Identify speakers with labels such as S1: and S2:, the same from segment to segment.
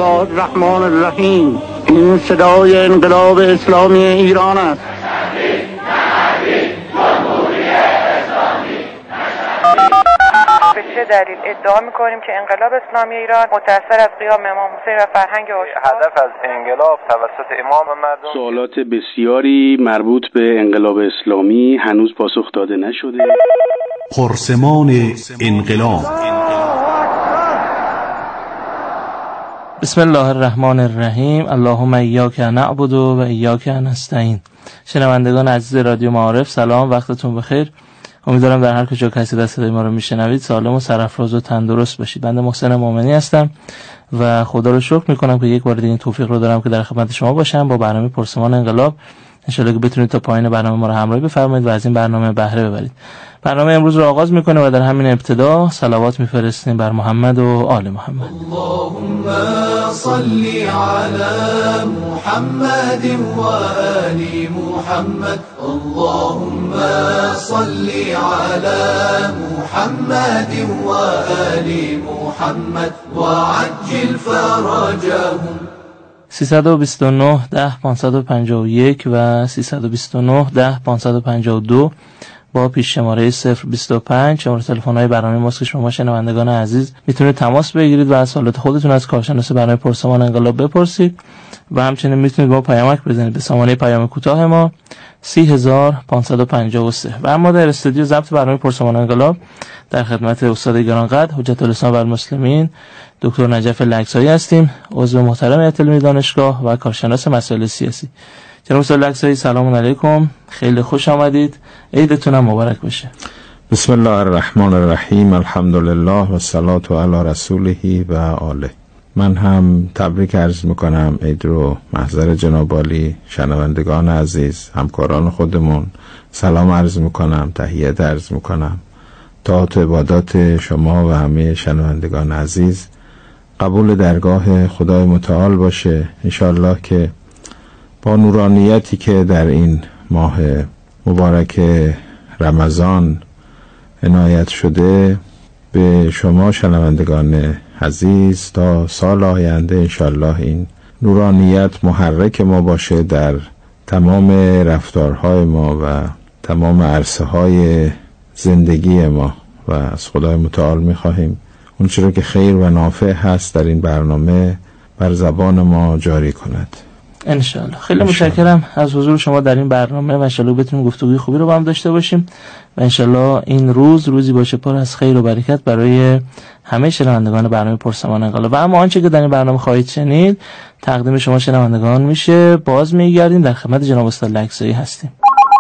S1: الله الرحمن الرحیم. این صدای انقلاب اسلامی ایران است.
S2: به چه دلیل ادعا می‌کنیم که انقلاب اسلامی ایران متأثر از قیام امام حسین و فرهنگ عاشقانه؟
S3: هدف از انقلاب توسط امام و مردم.
S4: سوالات بسیاری مربوط به انقلاب اسلامی هنوز پاسخ داده نشده.
S5: پرسمان انقلاب.
S6: بسم الله الرحمن الرحیم. اللهم ایاک نعبد و ایاک نستعین. شنوندگان عزیز رادیو معارف، سلام، وقتتون بخیر. امیدوارم در هر کجا کسی در صدای ما رو میشنوید سالم و سرافراز و تندرست باشید. بنده محسن مومنی هستم و خدا رو شکر میکنم که یک بار دیگه این توفیق رو دارم که در خدمت شما باشم با برنامه پرسمان انقلاب. انشالله که بتونید تا پایان برنامه ما رو همراهی بفرمایید و از این برنامه بهره ببرید. برنامه امروز رو آغاز میکنه و در همین ابتدا صلوات میفرستیم بر محمد و آل محمد.
S7: اللهم صل علی محمد و آل محمد. اللهم صل علی محمد و آل محمد و عجل فرجهم.
S6: 329 10 551 و 329 10 552 با پیش شماره 025 شماره تلفن‌های برنامه ماست که شما شنوندگان عزیز میتونید تماس بگیرید و از حالت خودتون از کارشناس برنامه پرسمان انقلاب بپرسید و همچنین میتونید با پیامک بزنید به سامانه پیام کوتاه ما 30553 و اما در استودیو ضبط برنامه پرسمان انقلاب در خدمت استاد گرانقدر حجت الاسلام و المسلمین دکتر نجف لکسایی هستیم، عضو محترم هیئت علمی دانشگاه و کارشناس مسائل سیاسی. جناب استاد لکسایی سلام علیکم، خیلی خوش آمدید، عیدتون هم مبارک باشه.
S8: بسم الله الرحمن الرحیم. الحمدلله و الصلاة علی رسوله و آله. من هم تبریک عرض میکنم عید رو محضر جناب عالی، شنوندگان عزیز، همکاران خودمون سلام عرض میکنم، تحیت عرض میکنم. طاعت و عبادات شما و همه شنوندگان عزیز قبول درگاه خدای متعال باشه انشاءالله که با نورانیتی که در این ماه مبارک رمضان عنایت شده به شما شنوندگان عزیز تا سال آینده انشاءالله این نورانیت محرک ما باشه در تمام رفتارهای ما و تمام عرصه های زندگی ما و از خدای متعال می‌خواهیم اون چیزی که خیر و نافع هست در این برنامه بر زبان ما جاری کند
S6: انشالله. خیلی متشکرم از حضور شما در این برنامه و انشالله بتونیم گفتگوی خوبی رو با هم داشته باشیم و انشالله این روزی باشه پر از خیر و برکت برای همه شنوندگان برنامه پرسمان انقلاب. و اما آنچه که در این برنامه خواهید شنید تقدیم شما شنوندگان میشه. باز میگردیم در خدمت جناب استاد لکسایی هستیم.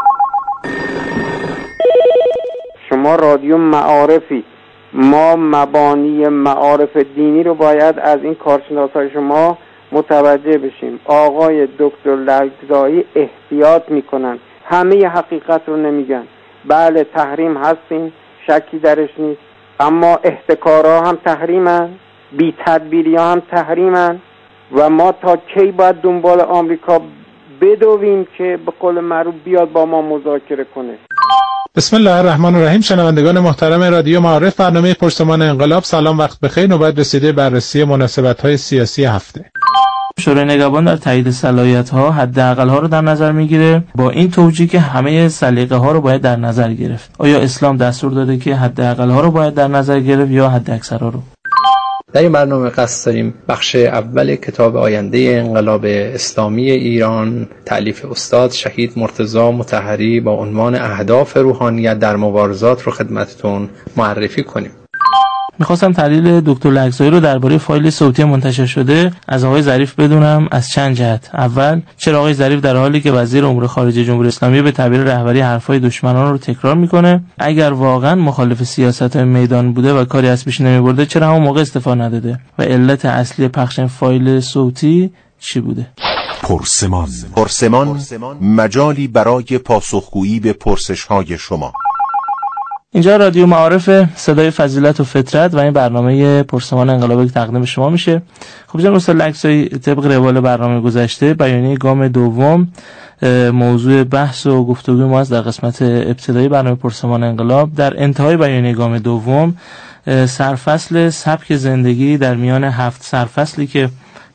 S1: شما رادیو معارفی، ما مبانی معارف دینی رو باید از این کارشناسای شما متوجه بشیم. آقای دکتر لکسایی احتیاط میکنن، همه حقیقت رو نمیگن. بله تحریم هستیم، شکی درش نیست، اما احتکارها هم تحریمن، بی تدبیری ها هم تحریمن و ما تا کی باید دنبال آمریکا بدویم که به قول معروف بیاد با ما مذاکره کنه؟
S9: بسم الله الرحمن الرحیم. شنوندگان محترم رادیو معارف، برنامه پرسمان انقلاب، سلام، وقت بخیر. نوبت رسیده بررسی مناسبت‌های سیاسی هفته.
S6: شورای نگهبان در تایید صلاحیت‌ها حداقل‌ها رو در نظر می‌گیره با این توجیه که همه سلیقه‌ها رو باید در نظر گرفت. آیا اسلام دستور داده که حداقل‌ها رو باید در نظر گرفت یا حداکثرها رو؟
S10: در این برنامه قصد داریم بخش اول کتاب آینده انقلاب اسلامی ایران تألیف استاد شهید مرتضی مطهری با عنوان اهداف روحانیت در مبارزات رو خدمتتون معرفی کنیم.
S6: میخواستم تحلیل دکتر لکسایی رو درباره فایل صوتی منتشر شده از آقای ظریف بدونم از چند جهت. اول، چرا آقای ظریف در حالی که وزیر امور خارجه جمهوری اسلامی به تعبیر رهبری حرفای دشمنان رو تکرار میکنه، اگر واقعا مخالف سیاست‌های میدان بوده و کاری از پیش نمیبرده چرا همون موقع استعفا نداده و علت اصلی پخش فایل صوتی چی بوده؟
S5: پرسمان مجالی برای پاسخگویی به پرسش‌های شما.
S6: اینجا رادیو معارف، صدای فضیلت و فطرت و این برنامه پرسمان انقلابی که تقدیم شما میشه. خب جناب استاد لکسایی، طبق روال برنامه گذشته بیانیه گام دوم موضوع بحث و گفتگوی ما است در قسمت ابتدایی برنامه پرسمان انقلاب. در انتهای بیانیه گام دوم سرفصل سبک زندگی در میان 7 سرفصلی که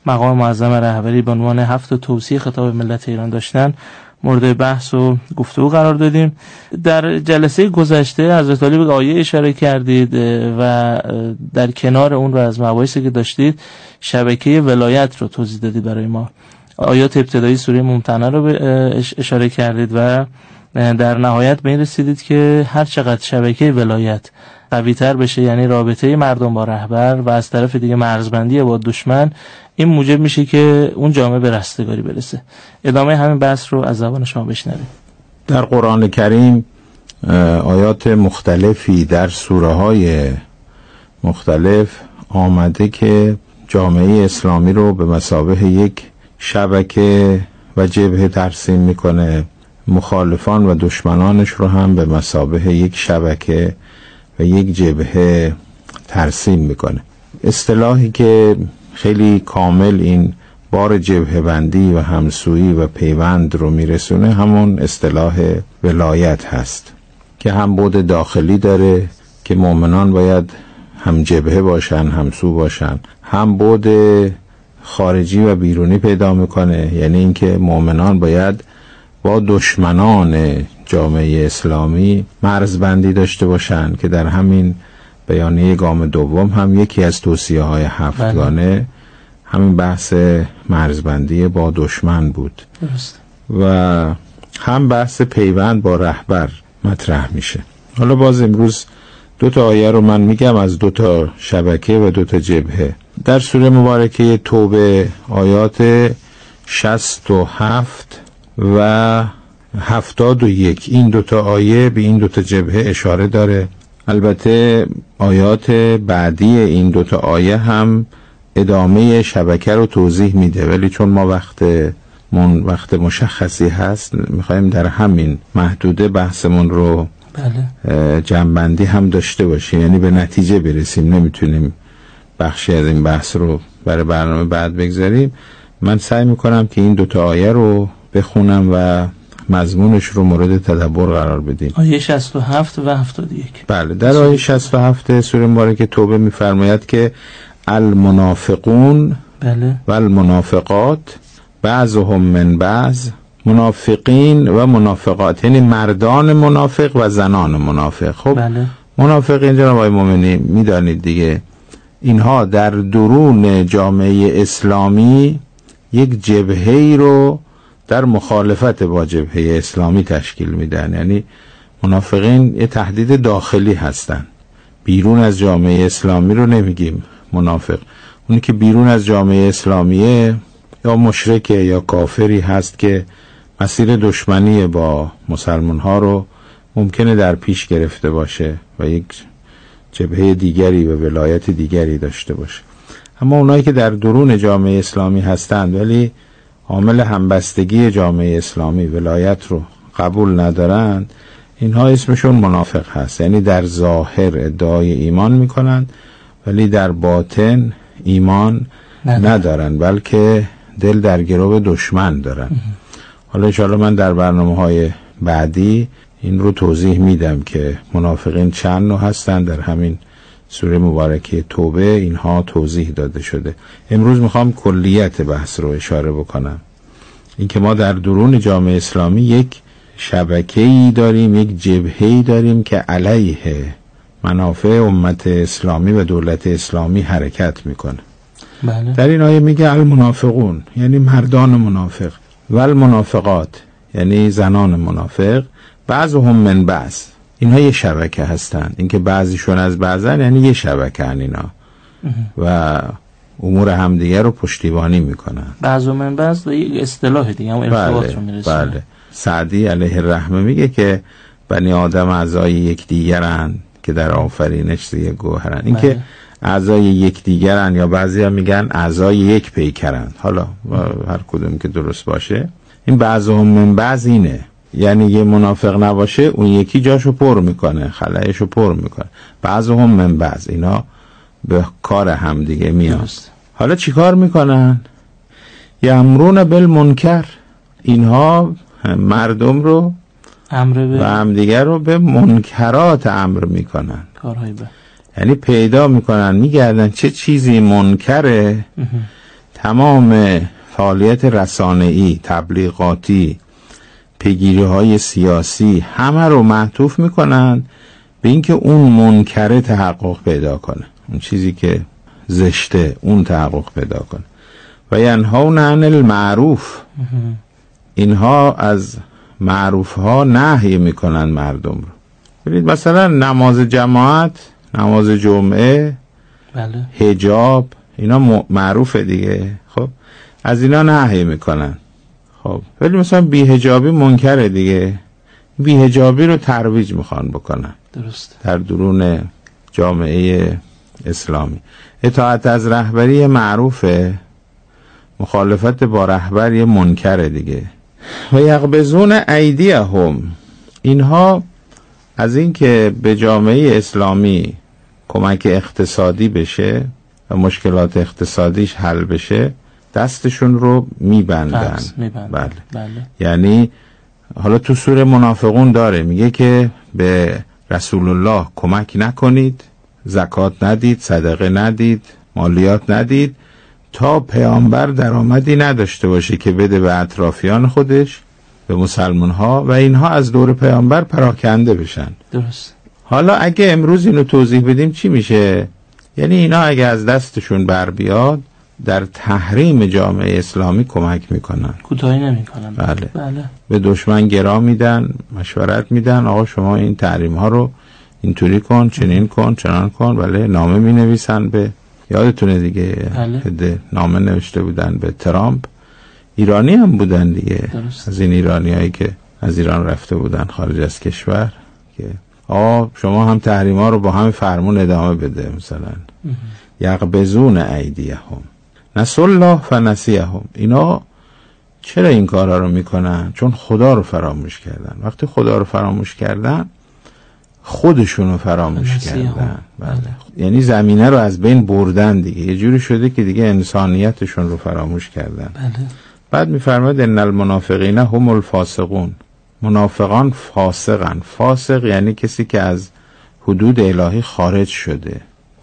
S6: مقام معظم رهبری به عنوان 7 توصیه خطاب ملت ایران داشتن مورد بحث و گفتگو قرار دادیم. در جلسه گذشته حضرت علی به آیه اشاره کردید و در کنار اون رو از مباحثی که داشتید شبکه ولایت رو توضیح دادید برای ما. آیات ابتدایی سوره ممتحنه رو اشاره کردید و در نهایت به این رسیدید که هر چقدر شبکه ولایت قوی تر بشه، یعنی رابطه مردم با رهبر و از طرف دیگه مرزبندی با دشمن، این موجب میشه که اون جامعه به رستگاری برسه. ادامه همین بحث رو از زبان شما بشنویم.
S8: در قرآن کریم آیات مختلفی در سوره های مختلف آمده که جامعه اسلامی رو به مثابه یک شبکه و جبهه ترسیم میکنه، مخالفان و دشمنانش رو هم به مثابه یک شبکه و یک جبهه ترسیم میکنه. اصطلاحی که خیلی کامل این بار جبهه بندی و همسویی و پیوند رو میرسونه همون اصطلاح ولایت هست که هم بعد داخلی داره که مؤمنان باید هم جبهه باشن، همسو باشن، هم بعد خارجی و بیرونی پیدا میکنه، یعنی اینکه مؤمنان باید با دشمنان جامعه اسلامی مرزبندی داشته باشن که در همین بیانیه گام دوم هم یکی از توصیه های 7گانه همین بحث مرزبندی با دشمن بود.
S6: درست.
S8: و هم بحث پیوند با رهبر مطرح میشه. حالا باز امروز 2 آیه رو من میگم از 2 شبکه و 2 جبهه. در سوره مبارکه توبه آیات 67 و 71 این 2 آیه به این 2 جبهه اشاره داره. البته آیات بعدی این 2 آیه هم ادامه شبکه رو توضیح میده، ولی چون ما وقت مشخصی هست میخوایم در همین محدوده بحثمون رو جمع‌بندی هم داشته باشیم، یعنی به نتیجه برسیم، نمیتونیم بخشی از این بحث رو برای برنامه بعد بگذاریم. من سعی میکنم که این 2 آیه رو بخونم و مضمونش رو مورد تدبر قرار بدیم.
S6: آیه 67 و 71.
S8: بله، در آیه 67 سوره مبارکه توبه میفرماید که المنافقون و المنافقات بعضهم من بعض، منافقین و منافقات، یعنی مردان منافق و زنان منافق. خب منافقین جناب آقای مومنی میدانید دیگه، اینها در درون جامعه اسلامی یک جبهه‌ای رو در مخالفت با جبهه اسلامی تشکیل میدن. یعنی منافقین یه تهدید داخلی هستن، بیرون از جامعه اسلامی رو نمیگیم منافق. اونی که بیرون از جامعه اسلامیه یا مشرکه یا کافری هست که مسیر دشمنی با مسلمان ها رو ممکنه در پیش گرفته باشه و یک جبهه دیگری و ولایت دیگری داشته باشه. اما اونایی که در درون جامعه اسلامی هستند ولی عامل همبستگی جامعه اسلامی ولایت رو قبول ندارند، اینها اسمشون منافق هست. یعنی در ظاهر ادعای ایمان میکنند ولی در باطن ایمان ندارن، بلکه دل در گرو دشمن دارن. حالا انشاءالله من در برنامه‌های بعدی این رو توضیح میدم که منافقین چند نوع هستن. در همین سوره مبارکه توبه اینها توضیح داده شده. امروز میخوام کلیت بحث رو اشاره بکنم، این که ما در درون جامعه اسلامی یک شبکه‌ای داریم، یک جبهه‌ای داریم که علیه منافع امت اسلامی و دولت اسلامی حرکت میکنه. در این آیه میگه المنافقون یعنی مردان منافق و المنافقات یعنی زنان منافق، بعضهم من بعض، اینها یه شبکه هستن. اینکه بعضیشون از بعضن یعنی یه شبکه هن اینا و امور همدیگه رو پشتیبانی میکنن.
S6: بعض من بعض یک اصطلاح دیگه هم ارتباط رو میرسونه.
S8: بله. سعدی علیه الرحمه میگه که بنی آدم اعضای یکدیگرن که در آفرینش زی گوهرن. این که اعضای یکدیگرن یا بعضی ها میگن اعضای یک پیکرن، حالا هر کدوم که درست باشه. این بعضهم من بعض اینه، یعنی یه منافق نباشه اون یکی جاشو پر میکنه، خلایشو پر میکنه. بعضهم من بعض، اینا به کار هم دیگه میاد. حالا چی کار میکنن؟ یامرون بالمنکر، اینها مردم رو و هم دیگر رو به منکرات امر میکنن، یعنی پیدا میکنن، میگردن چه چیزی منکره، تمام فعالیت رسانه‌ای، تبلیغاتی، پیگیری‌های سیاسی همه رو معطوف میکنن به اینکه اون منکر تحقق پیدا کنه، اون چیزی که زشته اون تحقق پیدا کنه. و ینهون عن المعروف، اینها از معروف ها نهی میکنن مردم رو. ببینید مثلا نماز جماعت، نماز جمعه،
S6: بله،
S8: حجاب، اینا معروفه دیگه. خب از اینا نهی میکنن. خب ولی مثلا بی‌حجابی منکره دیگه. بی‌حجابی رو ترویج میخوان بکنن.
S6: درست.
S8: در درون جامعه اسلامی اطاعت از رهبری معروفه، مخالفت با رهبر یه منکره دیگه. و یقبضون ایدیهم، اینها از این که به جامعه اسلامی کمک اقتصادی بشه و مشکلات اقتصادیش حل بشه دستشون رو میبندن. بله. یعنی حالا تو سوره منافقون داره میگه که به رسول الله کمک نکنید، زکات ندید، صدقه ندید، مالیات ندید تا پیامبر درآمدی نداشته باشه که بده به اطرافیان خودش، به مسلمان ها، و اینها از دور پیامبر پراکنده بشن.
S6: درست.
S8: حالا اگه امروز اینو توضیح بدیم چی میشه؟ یعنی اینا اگه از دستشون بر بیاد در تحریم جامعه اسلامی کمک میکنن،
S6: کوتاهی نمیکنن.
S8: بله.
S6: بله.
S8: به دشمن گرا میدن، مشورت میدن، آقا شما این تحریم ها رو اینطوری کن، چنین کن، چنان کن. بله. نامه می نویسن به، یادتونه دیگه،
S6: بله.
S8: نامه نوشته بودن به ترامپ. ایرانی هم بودن دیگه.
S6: درست.
S8: از این ایرانی هایی که از ایران رفته بودن خارج از کشور که آقا شما هم تحریم ها رو با همین فرمون ادامه بده. مثلا یقبضون ایدیهم نسوا الله فنسیهم، اینا چرا این کارا رو میکنن؟ چون خدا رو فراموش کردن. وقتی خدا رو فراموش کردن خودشون رو فراموش کردن. بله. یعنی زمینه رو از بین بردن دیگه. یه جوری شده که دیگه انسانیتشون رو فراموش کردن.
S6: بله.
S8: بعد میفرماید ان المنافقین هم الفاسقون، منافقان فاسقن. فاسق یعنی کسی که از حدود الهی خارج شده،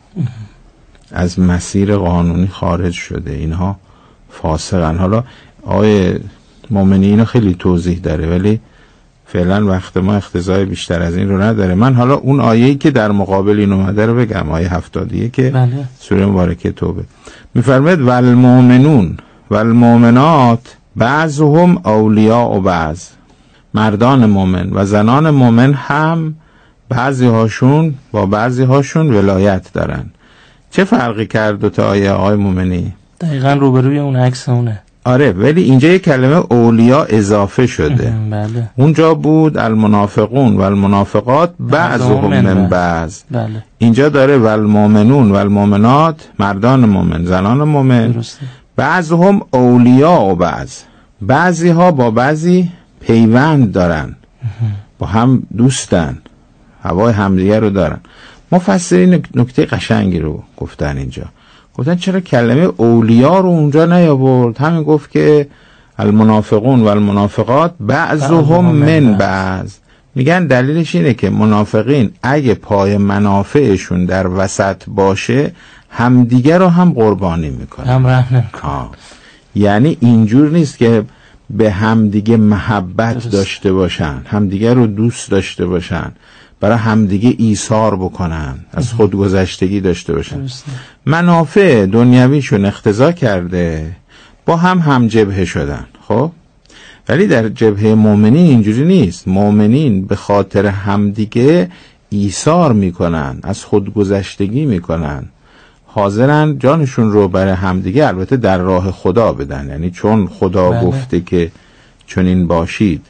S8: از مسیر قانونی خارج شده، اینها فاسقن. حالا آقای مومنی اینو خیلی توضیح داره ولی فعلا وقت ما اقتضای بیشتر از این رو نداره. من حالا اون آیه‌ای که در مقابل این اومده رو بگم، آیه 70 که
S6: بله.
S8: سوره مبارکه توبه میفرماید والمؤمنون والمؤمنات بعضهم اولیاء بعض، مردان مؤمن و زنان مؤمن هم بعضی هاشون با بعضی هاشون ولایت دارن. چه فرقی کرد دو تا آیه آقای مومنی؟
S6: دقیقاً روبروی اون عکس اونه.
S8: آره ولی اینجا یک کلمه اولیاء اضافه شده.
S6: بله.
S8: اونجا بود المنافقون و المنافقات بعضهم من بعض.
S6: بله.
S8: اینجا داره والمؤمنون و المؤمنات، مردان مؤمن، زنان مؤمن.
S6: درسته.
S8: بعضهم اولیاء و بعضی ها با بعضی پیوند دارن، با هم دوستن، هوای همدیگه رو دارن. مفسرین نکته قشنگی رو گفتن اینجا. گفتن چرا کلمه اولیاء رو اونجا نیاورد؟ همین گفت که المنافقون و المنافقات بعضهم من بعض. میگن دلیلش اینه که منافقین اگه پای منافعشون در وسط باشه همدیگه رو هم قربانی میکنن،
S6: هم رحم نمیکنن.
S8: یعنی اینجور نیست که به همدیگه محبت داشته باشن، همدیگه رو دوست داشته باشن، برای همدیگه ایثار بکنن، از خودگذشتگی داشته باشن. منافع دنیویشون اقتضا کرده با هم جبهه شدن. خب ولی در جبهه مؤمنین اینجوری نیست. مؤمنین به خاطر همدیگه ایثار میکنن، از خودگذشتگی میکنن، حاضرن جانشون رو برای همدیگه البته در راه خدا بدن. یعنی چون خدا گفته که چنین باشید.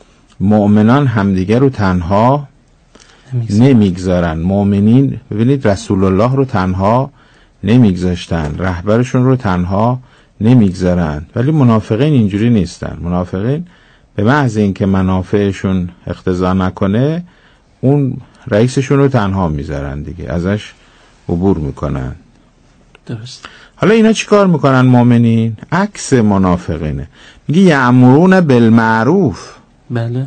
S8: مؤمنان همدیگه رو تنها نمیگذارن. مؤمنین ببینید رسول الله رو تنها نمیگذاشتن، رهبرشون رو تنها نمیگذارن. ولی منافقین اینجوری نیستن. منافقین به محض اینکه منافعشون اقتضا نکنه اون رئیسشون رو تنها میذارن دیگه، ازش عبور میکنن.
S6: درست.
S8: حالا اینا چی کار میکنن مؤمنین؟ عکس منافقینه. میگه یأمرون بالمعروف.
S6: بله.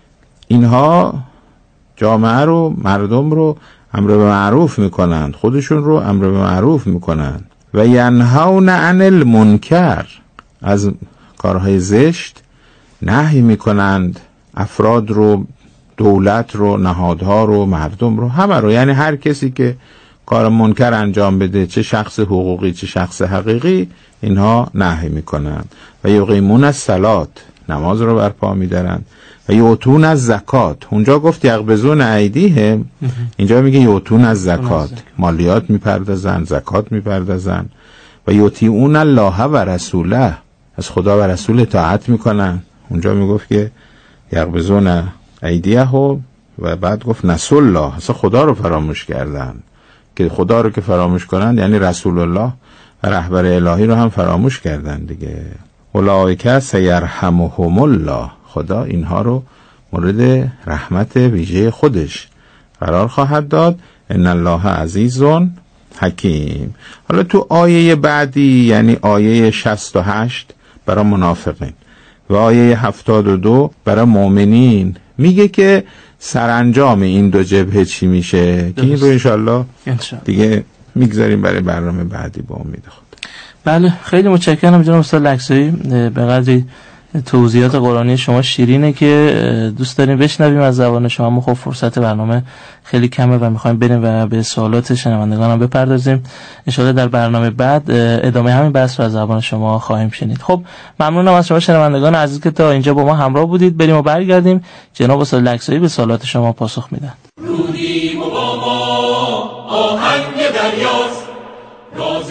S8: اینها جامعه رو، مردم رو امر به معروف میکنن، خودشون رو امر به معروف میکنن. و ینهون عن المنکر، از کارهای زشت نهی میکنند افراد رو، دولت رو، نهادها رو، مردم رو، همه رو. یعنی هر کسی که کار منکر انجام بده، چه شخص حقوقی چه شخص حقیقی، اینها نهی میکنند. و یقیمون الصلاة، نماز رو برپا میدارند. و یؤتون از زکات، اونجا گفت یقبضون ایدیهم، اینجا میگه یؤتون از زکات، مالیات میپردازن، زکات میپردازن. و یطیعون الله و رسوله، از خدا و رسول اطاعت میکنن. اونجا میگفت که یقبضون ایدیهم و بعد گفت نسوا الله، اصلا خدا رو فراموش کردن. که خدا رو که فراموش کنن یعنی رسول الله و رهبر الهی رو هم فراموش کردن دیگه. اولئک سیرحمهم الله، خدا اینها رو مورد رحمت ویژه خودش قرار خواهد داد. ان الله عزیز حکیم. حالا تو آیه بعدی یعنی آیه 68 برای منافقین و آیه 72 برای مؤمنین میگه که سرانجام این دو جبهه چی میشه، که این رو انشالله دیگه میگذاریم برای برنامه بعدی با امید خدا.
S6: بله، خیلی متشکرم جناب استاد لکزایی. به قدری توضیحات قرآنی شما شیرینه که دوست داریم بشنویم از زبان شما. ما خب فرصت برنامه خیلی کمه و میخوایم بریم و به سوالات شنوندگان هم بپردازیم. انشاءالله در برنامه بعد ادامه همین بحث رو از زبان شما خواهیم شنید. خب ممنونم از شما شنوندگان عزیز که تا اینجا با ما همراه بودید. بریم و برگردیم جناب استاد لکزایی به سوالات شما پاسخ میدن.
S7: رودیم و با ما آهنگ دریاست، راز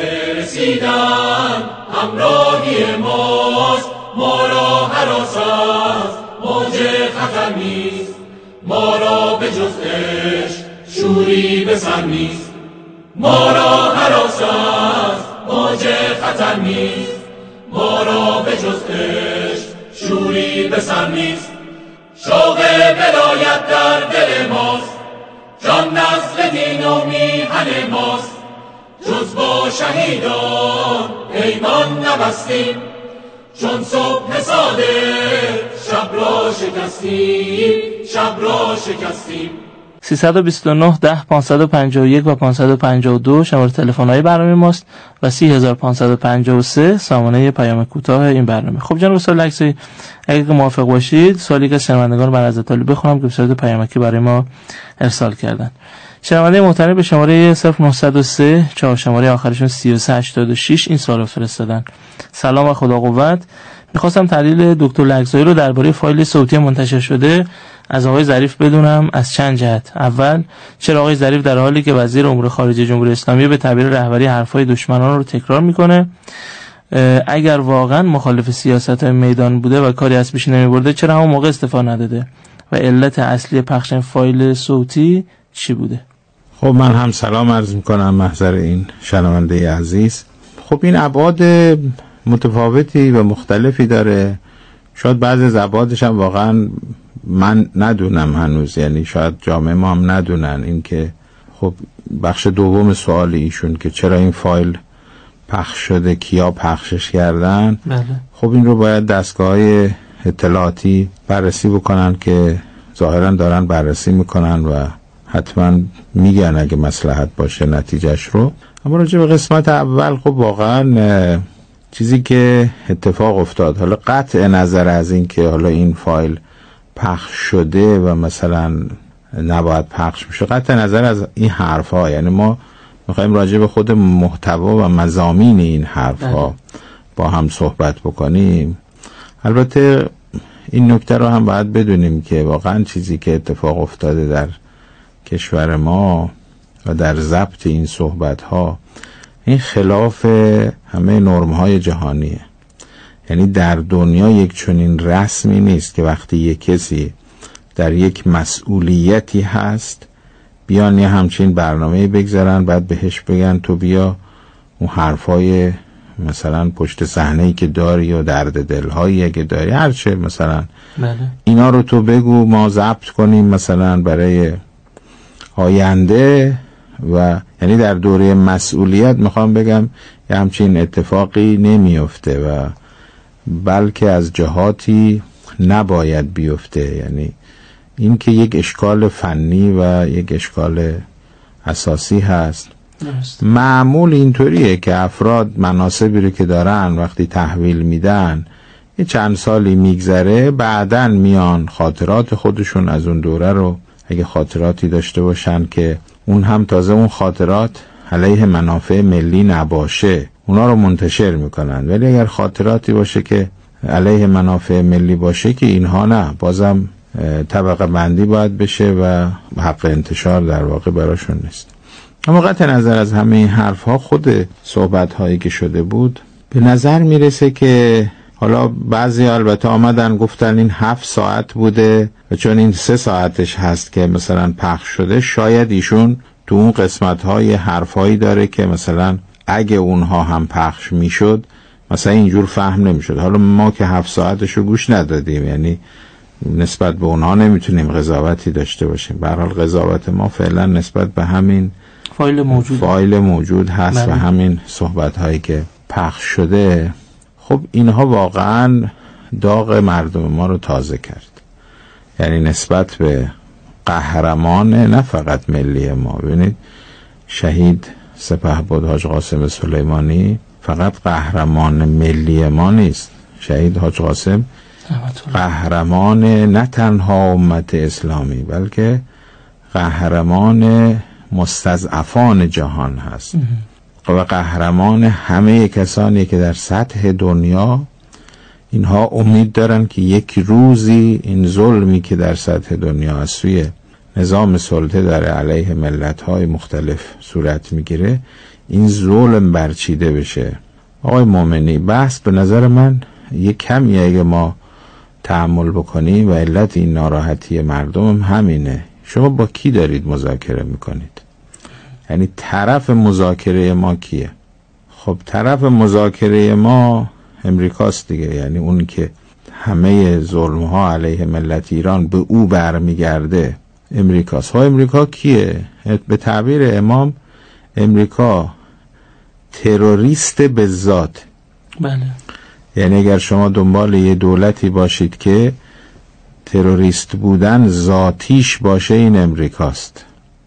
S7: رسیدن همراهی ماست. ما را هراس است موج خطر نیست، ما را به جز عشق شوری به سر نیست. ما را هراس است موج خطر نیست، ما را به جز عشق شوری به سر نیست. شوق ولایت در دل ماست، جان نسل دین و میهن ماست. جز با شهیدان پیمان نبستیم، چون صبح صادق شب را شکستیم، شب را شکستیم.
S6: 329 10 551 و 552 شماره تلفن‌های برنامه ماست و 30553 سامانه پیام کوتاه این برنامه. خب جناب استاد لکزایی اگه موافق باشید سوالی که شنوندگان بر از اطلاع بخونم که به صورت پیامکی برای ما ارسال کردن. شنونده محترم به شماره 0903 4 شماره آخرشون 3386 این سوال فرستادن. سلام و خدا قوت. میخواستم تحلیل دکتر لکزایی رو درباره فایل صوتی منتشر شده از آقای ظریف بدونم از چند جهت. اول، چرا آقای ظریف در حالی که وزیر امور خارجه جمهوری اسلامی به تعبیر رهبری حرفای دشمنان رو تکرار میکنه، اگر واقعا مخالف سیاست میدان بوده و کاری از پیش نمیبرده چرا همون موقع استعفا نداده و علت اصلی پخش فایل صوتی چی بوده؟
S8: خب من هم سلام عرض میکنم محضر این شنونده عزیز. خب این ابعاد متفاوتی و مختلفی داره. شاید بعضی از ابعادش هم واقعا من ندونم هنوز، یعنی شاید جامعه ما هم ندونن. این که خب بخش دوم سوال ایشون که چرا این فایل پخش شده، کیا پخشش کردن، خب این رو باید دستگاه‌های اطلاعاتی بررسی بکنن که ظاهرا دارن بررسی میکنن و حتما میگن اگه مصلحت باشه نتیجهش رو. اما راجع به قسمت اول خب واقعا چیزی که اتفاق افتاد، حالا قطع نظر از این که حالا این فایل پخش شده و مثلا نباید پخش میشه، قطع نظر از این حرفا، یعنی ما میخوایم راجع به خود محتوا و مضامین این حرفا با هم صحبت بکنیم. البته این نکته رو هم باید بدونیم که واقعا چیزی که اتفاق افتاده در کشور ما و در ضبط این صحبت ها این خلاف همه نرم های جهانیه. یعنی در دنیا یک چنین رسمی نیست که وقتی یک کسی در یک مسئولیتی هست بیان یه همچین برنامه بگذارن بعد بهش بگن تو بیا اون حرفای مثلا پشت صحنه‌ای که داری و درد دلهایی اگه داری هرچه مثلا اینا رو تو بگو ما ضبط کنیم مثلا برای آینده. و یعنی در دوره مسئولیت میخوام بگم یه همچین اتفاقی نمیفته و بلکه از جهاتی نباید بیفته. یعنی این که یک اشکال فنی و یک اشکال اساسی هست معمول اینطوریه که افراد مناصبی رو که دارن وقتی تحویل میدن یه چند سالی میگذره، بعدن میان خاطرات خودشون از اون دوره رو اگه خاطراتی داشته باشن که اون هم تازه اون خاطرات علیه منافع ملی نباشه اونا رو منتشر میکنن، ولی اگر خاطراتی باشه که علیه منافع ملی باشه که اینها نه، بازم طبقه بندی باید بشه و حق انتشار در واقع براشون نیست. اما قطع نظر از همه این حرف ها، خود صحبت هایی که شده بود به نظر میرسه که حالا بعضی البته آمدن گفتن این 7 ساعت بوده و چون این 3 ساعتش هست که مثلا پخش شده، شاید ایشون تو اون قسمت های حرف هایی داره که مثلا اگه اونها هم پخش میشد مثلا اینجور فهم نمیشد. حالا ما که 7 ساعتش رو گوش ندادیم، یعنی نسبت به اونها نمیتونیم قضاوتی داشته باشیم. به هر حال قضاوت ما فعلا نسبت به همین فایل موجود هست و همین صحبت هایی که پخش شده. خب اینها واقعا داغ مردم ما رو تازه کرد، یعنی نسبت به قهرمان نه فقط ملی ما. ببینید شهید سپهبد حاج قاسم سلیمانی فقط قهرمان ملی ما نیست، شهید حاج قاسم قهرمان نه تنها امت اسلامی بلکه قهرمان مستضعفان جهان هست و قهرمان همه کسانی که در سطح دنیا اینها امید دارن که یک روزی این ظلمی که در سطح دنیا از سوی نظام سلطه در علیه ملت‌های مختلف صورت میگیره، این ظلم برچیده بشه. آقای مومنی، بحث به نظر من یک کمی اگه ما تأمل بکنیم و علت این ناراحتی مردم همینه. شما با کی دارید مذاکره میکنید؟ یعنی طرف مذاکره ما کیه؟ خب طرف مذاکره ما امریکاست دیگه، یعنی اون که همه ظلم‌ها علیه ملت ایران به او برمیگرده امریکاست. ها امریکا کیه؟ به تعبیر امام امریکا تروریست به ذات.
S6: بله.
S8: یعنی اگر شما دنبال یه دولتی باشید که تروریست بودن ذاتیش باشه، این امریکاست.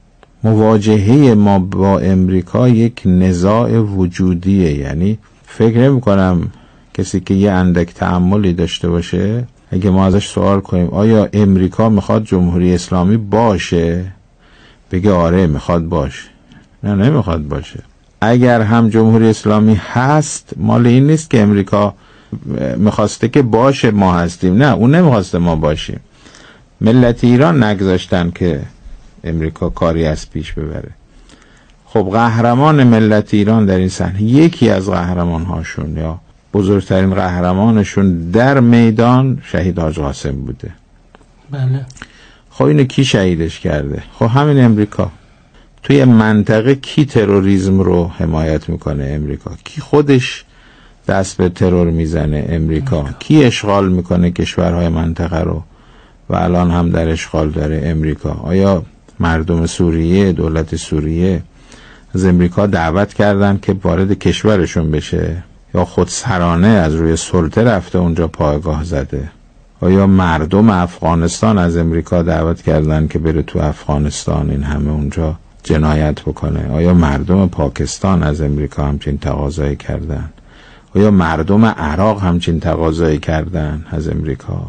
S8: مواجهه ما با امریکا یک نزاع وجودیه. یعنی فکر نمی کنم کسی که یه اندک تأملی داشته باشه اگه ما ازش سوال کنیم آیا امریکا میخواد جمهوری اسلامی باشه، بگه آره میخواد باشه. نه نمیخواد باشه. اگر هم جمهوری اسلامی هست، مال این نیست که امریکا میخواسته که باشه ما هستیم، نه اون نمیخواسته ما باشیم. ملت ایران نگذاشتن که امریکا کاری از پیش ببره. خب قهرمان ملت ایران در این صحنه، یکی از قهرمان هاشون یا بزرگترین قهرمانشون در میدان شهید حاج قاسم بوده.
S6: بله.
S8: خب اینو کی شهیدش کرده؟ خب همین امریکا. توی منطقه کی تروریسم رو حمایت میکنه؟ امریکا. کی خودش دست به ترور میزنه؟ امریکا. کی اشغال میکنه کشورهای منطقه رو و الان هم در اشغال داره؟ امریکا. آیا مردم سوریه، دولت سوریه از امریکا دعوت کردن که وارد کشورشون بشه یا خود سرانه از روی سلطه رفته اونجا پایگاه زده؟ آیا مردم افغانستان از امریکا دعوت کردن که بره تو افغانستان این همه اونجا جنایت بکنه؟ آیا مردم پاکستان از امریکا همچین تقاضایی کردن؟ آیا مردم عراق همچین تقاضایی کردن از امریکا؟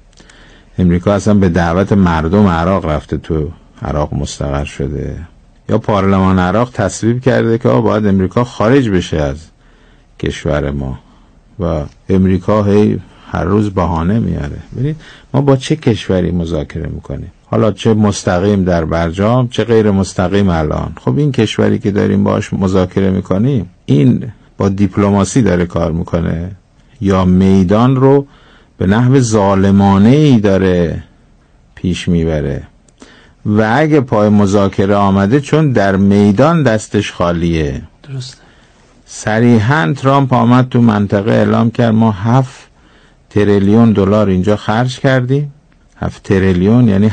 S8: امریکا اصلا به دعوت مردم عراق رفته تو عراق مستقر شده؟ یا پارلمان عراق تصویب کرده که باید امریکا خارج بشه از کشور ما و امریکا هی هر روز بهانه میاره؟ ببینید ما با چه کشوری مذاکره میکنیم، حالا چه مستقیم در برجام چه غیر مستقیم الان. خب این کشوری که داریم باش مذاکره میکنیم، این با دیپلماسی داره کار میکنه یا میدان رو به نحو ظالمانه‌ای داره پیش میبره؟ و اگه پای مذاکره آمده چون در میدان دستش خالیه.
S6: درسته.
S8: صریحاً ترامپ آمد تو منطقه اعلام کرد ما 7 تریلیون دلار اینجا خرج کردیم. 7 تریلیون یعنی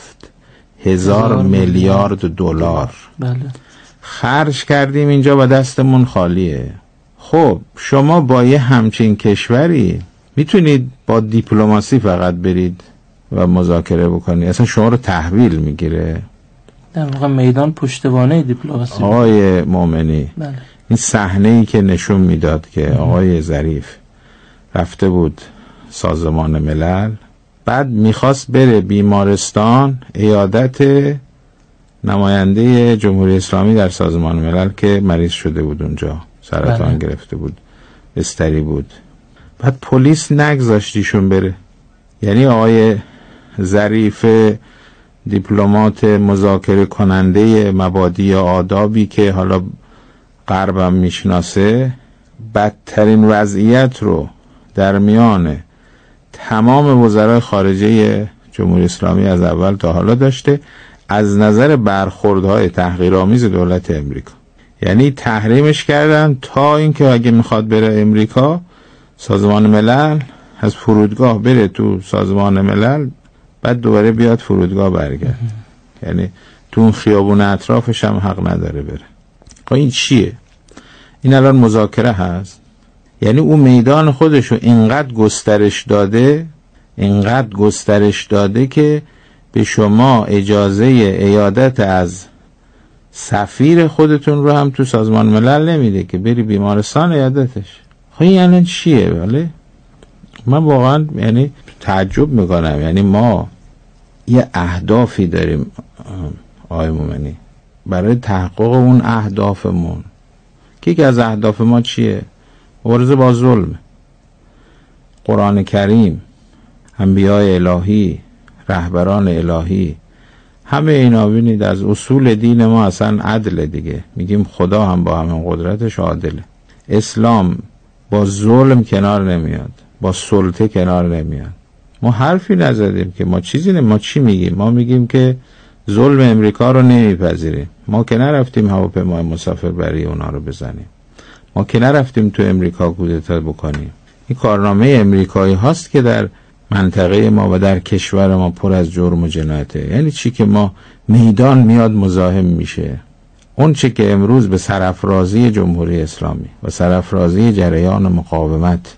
S8: 7,000 میلیارد دلار.
S6: بله.
S8: خرج کردیم اینجا و دستمون خالیه. خب شما با یه همچین کشوری میتونید با دیپلماسی فقط برید و مذاکره بکنید؟ اصلا شما رو تحویل میگیره؟
S6: در واقع میدان پشتوانه دیپلماسی.
S8: آقای مومنی،
S6: بله.
S8: این صحنه‌ای که نشون میداد که آقای ظریف رفته بود سازمان ملل، بعد میخواست بره بیمارستان عیادت نماینده جمهوری اسلامی در سازمان ملل که مریض شده بود اونجا، سرطان گرفته بود، بستری بود. بعد پلیس نگذاشتیشون بره. یعنی آقای ظریف دیپلمات مذاکره کننده مبادی آدابی که حالا غربم میشناسه، بدترین وضعیت رو در میان تمام وزرای خارجه جمهوری اسلامی از اول تا حالا داشته از نظر برخوردهای تحقیرآمیز دولت امریکا. یعنی تحریمش کردن تا اینکه اگه میخواد بره امریکا، سازمان ملل، از فرودگاه بره تو سازمان ملل، بعد دوباره بیاد فرودگاه برگرد. یعنی تو اون خیابون اطرافش هم حق نداره بره. خب این چیه؟ این الان مذاکره هست. یعنی اون میدان خودشو اینقدر گسترش داده که به شما اجازه عیادت از سفیر خودتون رو هم تو سازمان ملل نمیده که بری بیمارستان عیادتش. خب این الان چیه؟ ولی من واقعا یعنی تعجب میکنم. یعنی ما یه اهدافی داریم آقای مومنی، برای تحقق اون اهدافمون که یکی از اهداف ما چیه؟ مبارزه با ظلم. قرآن کریم، انبیاء الهی، رهبران الهی، همه اینا بینید از اصول دین ما اصلا عدل دیگه. میگیم خدا هم با همین قدرتش عادله. اسلام با ظلم کنار نمیاد، با سلطه کنار نمیاد. ما حرفی نزدیم که ما چیزی ما چی میگیم؟ ما میگیم که ظلم امریکا رو نمیپذیریم. ما که نرفتیم هواپیمای مسافربری اونا رو بزنیم. ما که نرفتیم تو امریکا کودتا بکنیم. این کارنامه امریکایی هاست که در منطقه ما و در کشور ما پر از جرم و جنایته. یعنی چی؟ که ما میدان میاد مزاحم میشه. اون چی که امروز به سرافرازی جمهوری اسلامی و سرافرازی جریان مقاومت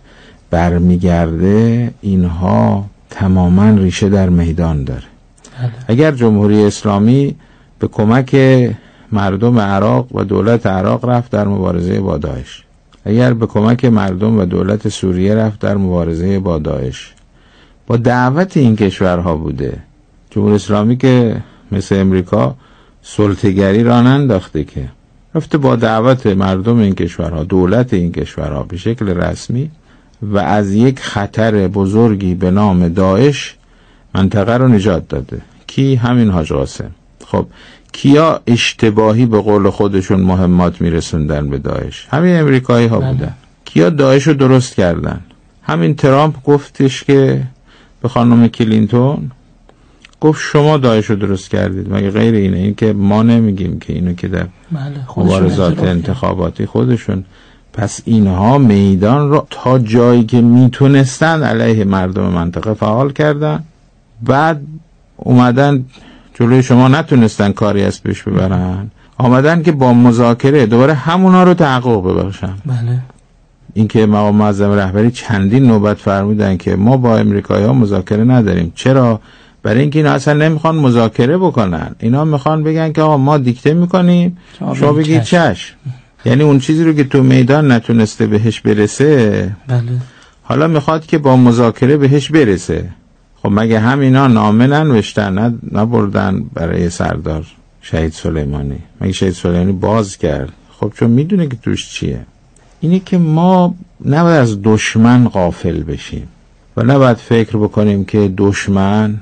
S8: برمیگرده، اینها تماما ریشه در میدان داره. اگر جمهوری اسلامی به کمک مردم عراق و دولت عراق رفت در مبارزه با داعش، اگر به کمک مردم و دولت سوریه رفت در مبارزه با داعش، با دعوت این کشورها بوده. جمهوری اسلامی که مثل امریکا سلطه‌گری را ننداخته، که رفته با دعوت مردم این کشورها، دولت این کشورها به شکل رسمی و از یک خطر بزرگی به نام داعش منطقه رو نجات داده. کی؟ همین حاج قاسم. خب کیا اشتباهی به قول خودشون مهمات میرسوندن به داعش؟ همین امریکایی ها بودن. کیا داعش رو درست کردن؟ همین ترامپ گفتش که به خانم کلینتون گفت شما داعش رو درست کردید. مگه غیر اینه؟ این که ما نمیگیم که اینو که در مبارزات انتخاباتی خودشون. پس اینها میدان رو تا جایی که میتونستن علیه مردم منطقه فعال کردن، بعد اومدن جلوی شما نتونستن کاری از پیش ببرن، آمدن که با مذاکره دوباره همونا رو تحقق ببخشن.
S6: بله.
S8: این که مقام معظم رهبری چندین نوبت فرمودن که ما با امریکایی ها مذاکره نداریم. چرا؟ برای اینکه اینا اصلا نمیخوان مذاکره بکنن. اینا میخوان بگن که آقا ما دیکته میکنیم، شما بگید چشم. یعنی اون چیزی رو که تو میدان نتونسته بهش برسه،
S6: بله،
S8: حالا میخواد که با مذاکره بهش برسه. خب مگه همینا نامه ننوشتن، نبردن برای سردار شهید سلیمانی؟ مگه شهید سلیمانی باز کرد؟ خب چون میدونه که توش چیه. اینه که ما نباید از دشمن غافل بشیم و نباید فکر بکنیم که دشمن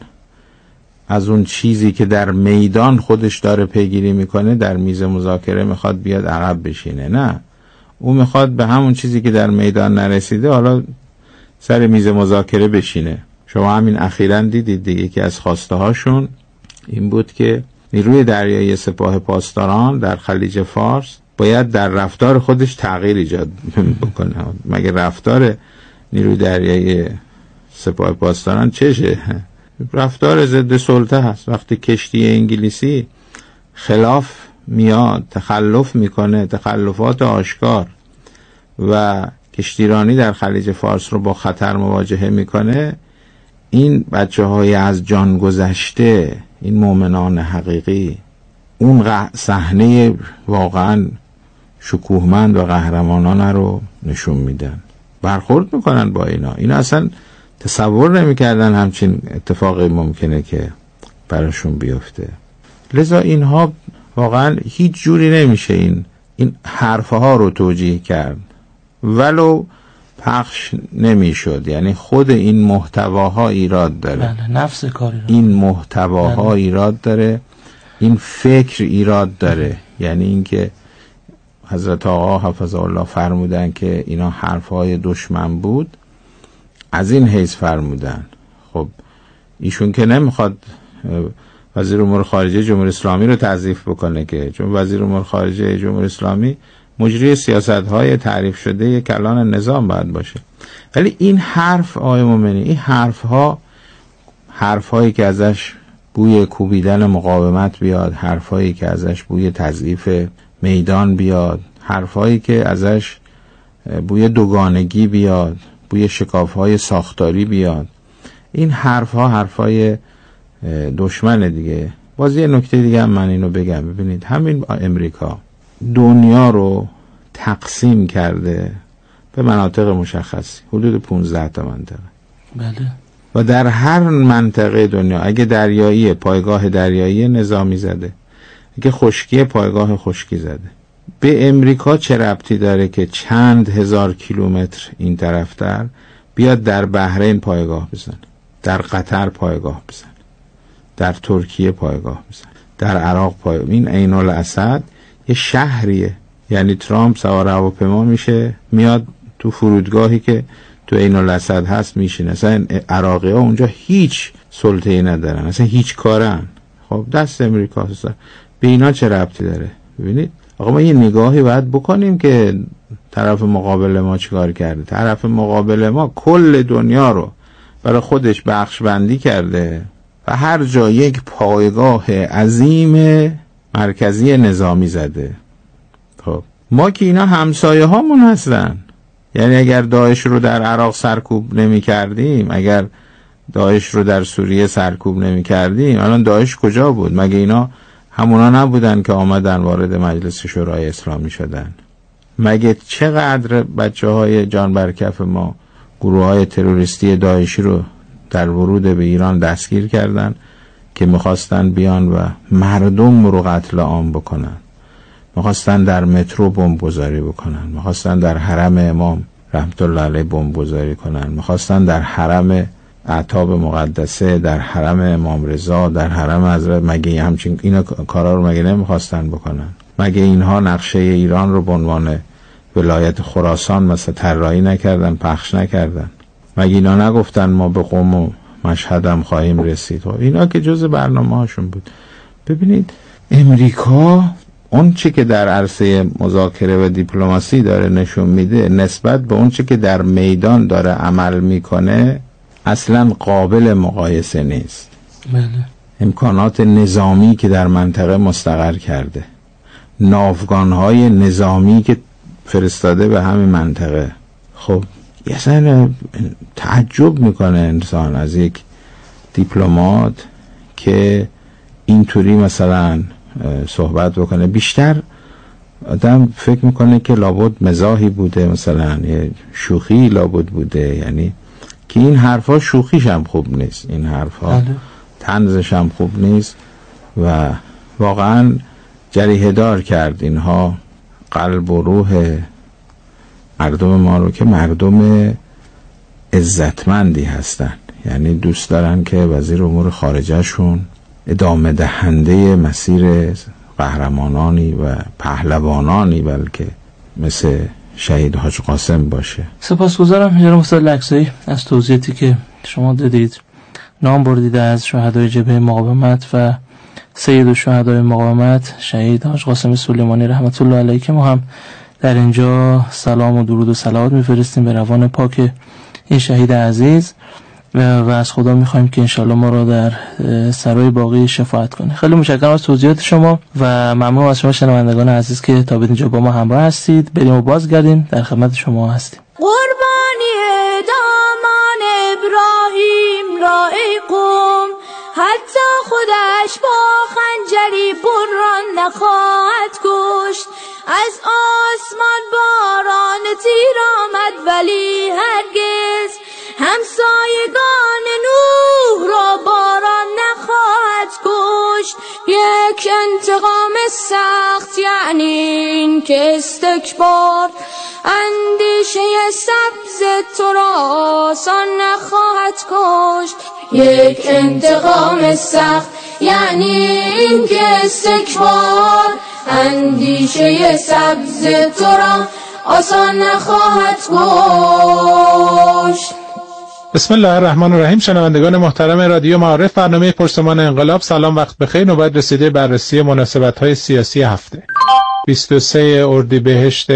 S8: از اون چیزی که در میدان خودش داره پیگیری میکنه در میز مذاکره میخواد بیاد عقب بشینه. نه، او میخواد به همون چیزی که در میدان نرسیده حالا سر میز مذاکره بشینه. شما همین اخیراً دیدید دیگه که از خواسته هاشون این بود که نیروی دریایی سپاه پاسداران در خلیج فارس باید در رفتار خودش تغییر ایجاد بکنه. مگه رفتار نیروی دریایی سپاه پاسداران چشه؟ رفتار ضد سلطه هست. وقتی کشتی انگلیسی خلاف میاد، تخلف میکنه، تخلفات آشکار، و کشتیرانی در خلیج فارس رو با خطر مواجهه میکنه، این بچه های از جان گذشته، این مؤمنان حقیقی اون صحنه واقعا شکوهمند و قهرمانانه رو نشون میدن، برخورد میکنن با اینا اصلا تصور نمیکردن همچین اتفاقی ممکنه که براشون بیفته. لذا اینها واقعا هیچ جوری نمیشه این حرفها رو توجیه کرد ولو پخش نمیشد. یعنی خود این محتواها ایراد داره.
S6: بله، نفس کاری رو.
S8: این محتواها ایراد داره، این فکر ایراد داره. یعنی اینکه حضرت آقا حفظه الله فرمودن که اینا حرفهای دشمن بود، از این حیث فرمودن. خب ایشون که نمیخواد وزیر امور خارجه جمهوری اسلامی رو تضعیف بکنه که، چون وزیر امور خارجه جمهوری اسلامی مجری سیاست‌های تعریف شده کلان نظام باید باشه. ولی این حرف آقای مومنی، این حرف‌هایی که ازش بوی کوبیدن مقاومت بیاد، حرف‌هایی که ازش بوی تضعیف میدان بیاد، حرف‌هایی که ازش بوی دوگانگی بیاد، بوی شکاف‌های ساختاری بیاد، این حرف‌های دشمن دیگه. باز یه نکته دیگه هم من اینو بگم، ببینید همین امریکا دنیا رو تقسیم کرده به مناطق مشخصی، حدود 15 تا منطقه.
S6: بله.
S8: و در هر منطقه دنیا اگه دریایی پایگاه دریایی نظامی زده، اگه خشکی پایگاه خشکی زده. به امریکا چه ربطی داره که چند هزار کیلومتر این طرفتر بیاد در بحرین پایگاه بزنه، در قطر پایگاه بزنه، در ترکیه پایگاه بزنه، در عراق پایگاه. این عین الاسد یه شهریه. یعنی ترامپ سوار هواپیما میشه میاد تو فرودگاهی که تو عین الاسد هست میشینه. اصلا عراقی ها اونجا هیچ سلطه‌ای ندارن، اصلا هیچ کارن. خب دست امریکا هست. به اینا چه ربطی داره؟ ببینید آقا ما یه نگاهی باید بکنیم که طرف مقابل ما چیکار کرده. طرف مقابل ما کل دنیا رو برای خودش بخش بندی کرده و هر جا یک پایگاه عظیم مرکزی نظامی زده. خب ما که اینا همسایه هامون هستن. یعنی اگر داعش رو در عراق سرکوب نمی کردیم، اگر داعش رو در سوریه سرکوب نمی کردیم، الان داعش کجا بود؟ مگه اینا همونا نبودن که آمدن وارد مجلس شورای اسلامی شدن؟ مگه چقدر بچه های جان برکف ما گروه های تروریستی داعشی رو در ورود به ایران دستگیر کردن که میخواستن بیان و مردم رو قتل عام بکنن، میخواستن در مترو بمبگذاری بکنن، میخواستن در حرم امام رحمت الله علیه بمبگذاری کنن، میخواستن در حرم اعتاب مقدسه، در حرم امام رضا، در حرم حضرت. مگه همچین اینا کارا رو مگه نمیخواستن بکنن؟ مگه اینها نقشه ایران رو به عنوان ولایت خراسان مثلا طراحی نکردن، پخش نکردن؟ مگه اینا نگفتن ما به قم و مشهد هم خواهیم رسید؟ اینا که جز برنامه هاشون بود. ببینید امریکا اون چه که در عرصه مذاکره و دیپلماسی داره نشون میده نسبت به اون چه که در میدان داره عمل میکنه اصلا قابل مقایسه نیست.
S6: بله.
S8: امکانات نظامی که در منطقه مستقر کرده، ناوگانهای نظامی که فرستاده به همین منطقه. خب اصلا تعجب میکنه انسان از یک دیپلمات که اینطوری مثلا صحبت بکنه. بیشتر آدم فکر میکنه که لابد مزاحی بوده، مثلا یه شوخی لابد بوده. یعنی که این حرفا شوخیش هم خوب نیست، این حرفا طنزش هم خوب نیست و واقعا جریحه دار کرد اینها قلب و روح مردم ما رو که مردم عزتمندی هستن. یعنی دوست دارن که وزیر امور خارجه شون ادامه دهنده مسیر قهرمانانی و پهلوانانی بلکه مثل شهید حاج قاسم باشه.
S6: سپاسگزارم جناب استاد لکزایی از توضیحاتی که شما دادید. نام بردید از شهدای جبهه مقاومت و سید الشهدای مقاومت شهید حاج قاسم سلیمانی رحمت الله علیه که ما هم در اینجا سلام و درود و صلوات میفرستیم به روان پاک این شهید عزیز و از خدا میخوایم که انشالله ما را در سرای باقی شفاعت کنه. خیلی متشکرم از توضیحات شما و ممنون از شما شنوندگان عزیز که تا به اینجا با ما همراه هستید. بریم و بازگردیم، در خدمت شما هستیم.
S11: قربانی دامان ابراهیم را ای قوم حتی خودش با خنجری بران نخواهد کشت. از آسمان باران تیر آمد ولی هرگز همسایگان نوح را باران نخواهد کشت. یک انتقام سخت یعنی این که استکبار اندیشه سبز تو را آسان نخواهد کشت. یک انتقام سخت یعنی این که استکبار اندیشه سبز تو را آسان نخواهد کشت.
S9: بسم الله الرحمن الرحیم. شنوندگان محترم رادیو معارف، برنامه پرسمان انقلاب. سلام، وقت بخیر. نوبت رسیده بررسی مناسبت‌های سیاسی هفته. 23 اردیبهشت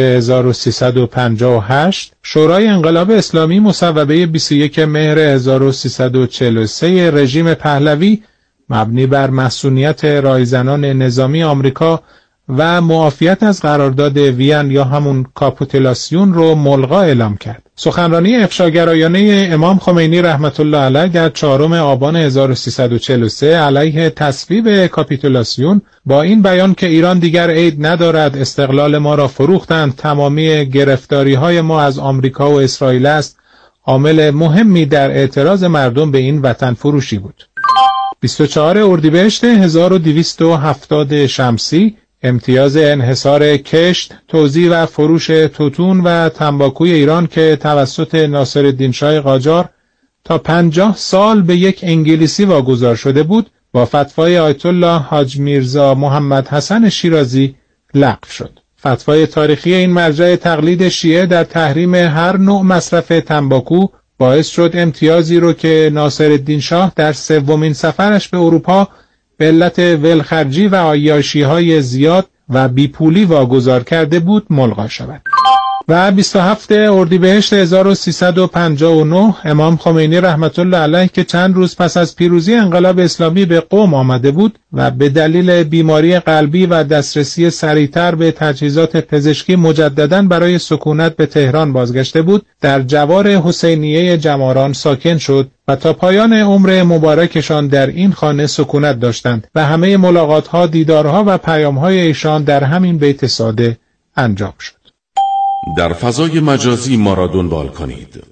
S9: 1358 شورای انقلاب اسلامی مصوبه 21 مهر 1343 رژیم پهلوی مبنی بر مصونیت رایزنان نظامی آمریکا و معافیت از قرارداد وین یا همون کاپیتولاسیون رو ملغا اعلام کرد. سخنرانی افشاگرایانه امام خمینی رحمت الله علیه در 4 آبان 1343 علیه تصویب کاپیتولاسیون با این بیان که ایران دیگر عید ندارد، استقلال ما را فروختند، تمامی گرفتاری‌های ما از آمریکا و اسرائیل است، عامل مهمی در اعتراض مردم به این وطن فروشی بود. 24 اردیبهشت 1270 شمسی امتیاز انحصار کشت، توزیع و فروش توتون و تنباکوی ایران که توسط ناصرالدین شاه قاجار تا 50 سال به یک انگلیسی واگذار شده بود، با فتوای آیت الله حاج میرزا محمد حسن شیرازی لغو شد. فتوای تاریخی این مرجع تقلید شیعه در تحریم هر نوع مصرف تنباکو باعث شد امتیازی رو که ناصرالدین شاه در 3مین سفرش به اروپا به علت ولخرجی و عیاشی‌های زیاد و بیپولی واگذار کرده بود ملغا شود. و 27 اردیبهشت 1359 امام خمینی رحمت الله علیه که چند روز پس از پیروزی انقلاب اسلامی به قم آمده بود و به دلیل بیماری قلبی و دسترسی سریعتر به تجهیزات پزشکی مجدداً برای سکونت به تهران بازگشته بود، در جوار حسینیه جماران ساکن شد و تا پایان عمر مبارکشان در این خانه سکونت داشتند و همه ملاقات‌ها، دیدارها و پیام‌های ایشان در همین بیت ساده انجام شد.
S12: در فضای مجازی ما را دنبال کنید.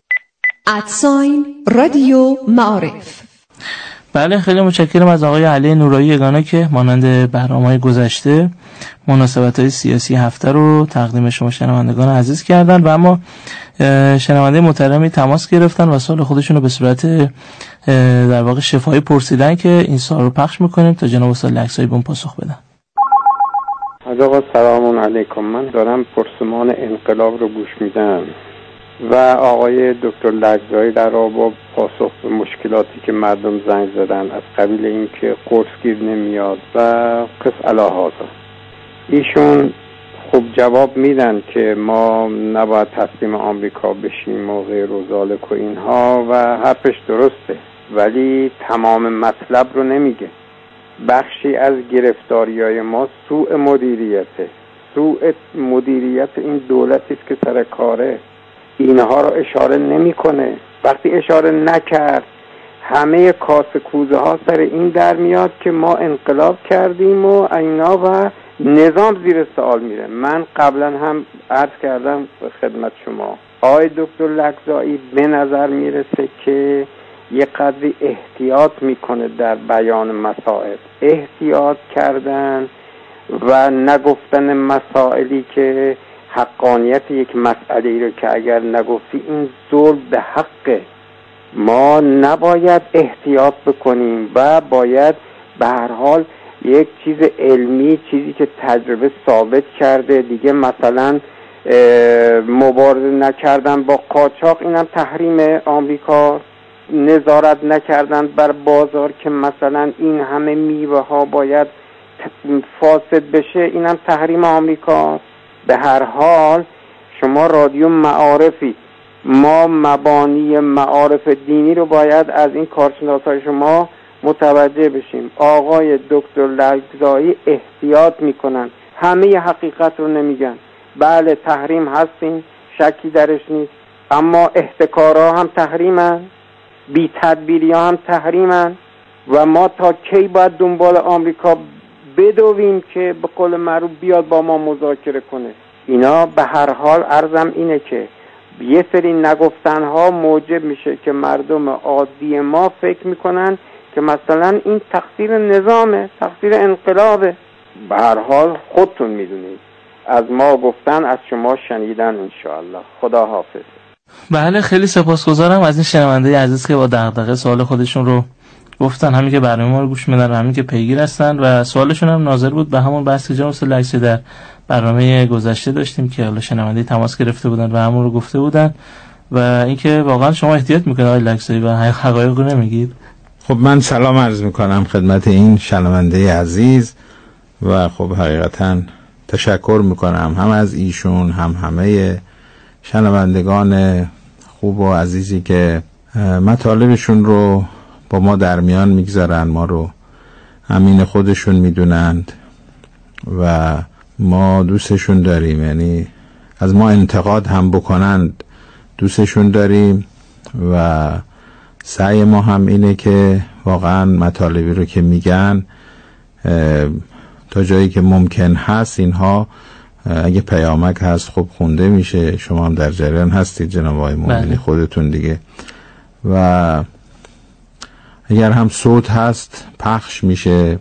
S13: رادیو معارف.
S6: بله، خیلی متشکرم از آقای علی نورایی یگانه که مانند برنامه‌های گذشته مناسبت‌های سیاسی هفته رو تقدیم شما شنوندگان عزیز کردن و اما شنونده محترمی تماس گرفتن و سوال خودشون رو به صورت در واقع شفاهی پرسیدن که این سوال رو پخش می‌کنیم تا جناب استاد لکزایی به اون پاسخ بدن.
S1: آقا سلام علیکم. من دارم پرسمان انقلاب رو گوش میدم و آقای دکتر لکزایی در با پاسخ به مشکلاتی که مردم زنگ زدن از قبیل اینکه قرص گیر نمیاد و قص الهازا، ایشون خوب جواب میدن که ما نباید تسلیم آمریکا بشیم و غیر و ذالک و اینها و حرفش درسته، ولی تمام مطلب رو نمیگه. بخشی از گرفتاری‌های ما سوء مدیریت این دولتی است که سر کاره. اینها را اشاره نمی‌کنه. وقتی اشاره نکرد همه کاسه کوزه ها سر این در میاد که ما انقلاب کردیم و اینا و نظام زیر سوال میره. من قبلا هم عرض کردم خدمت شما، آقای دکتر لکزایی به نظر میرسه که یه قدری احتیاط میکنه در بیان مسائل، احتیاط کردن و نگفتن مسائلی که حقانیت یک مسئله رو که اگر نگفتی این ظلم به حقه. ما نباید احتیاط بکنیم و باید به هر حال یک چیز علمی، چیزی که تجربه ثابت کرده دیگه، مثلا مبارزه نکردن با قاچاق اینم تحریم آمریکا، نظارت نکردن بر بازار که مثلا این همه میوه ها باید فاسد بشه، اینم تحریم آمریکا. به هر حال شما رادیو معارفی، ما مبانی معارف دینی رو باید از این کارشناسای شما متوجه بشیم. آقای دکتر لکزایی احتیاط میکنن، همه حقیقت رو نمیگن. بله تحریم هستین، شکی درش نیست، اما احتکارها هم تحریمن، بی تدبیری هم تحریمن. و ما تا کی باید دنبال آمریکا بدویم که به قول معروف بیاد با ما مذاکره کنه؟ اینا به هر حال عرضم اینه که یه سری نگفتنها موجب میشه که مردم عادی ما فکر میکنن که مثلا این تقصیر نظامه، تقصیر انقلابه. به هر حال خودتون میدونید، از ما گفتن، از شما شنیدن. انشاءالله. خدا حافظ.
S6: بله، خیلی سپاسگزارم از این شنونده عزیز که با دغدغه سوال خودشون رو گفتن، همین که برنامه ما رو گوش میدن، همین که پیگیر هستن و سوالشون هم ناظر بود به همون بحثی جناب استاد لکسی در برنامه گذشته داشتیم که حالا شنونده تماس گرفته بودن و همون رو گفته بودن و اینکه واقعا شما احتیاط میکنید آقای لکسی و حقایق رو نمیگید.
S8: خب من سلام عرض میکنم خدمت این شنونده عزیز و خب حقیقتا تشکر میکنم هم از ایشون هم همه شنوندگان خوب و عزیزی که مطالبشون رو با ما در میان میگذارن، ما رو امین خودشون میدونند و ما دوستشون داریم. یعنی از ما انتقاد هم بکنند دوستشون داریم و سعی ما هم اینه که واقعا مطالبی رو که میگن تا جایی که ممکن هست اینها اگه پیامک هست خب خونده میشه. شما هم در جریان هستید جناب آقای مومنی خودتون دیگه، و اگر هم صوت هست پخش میشه.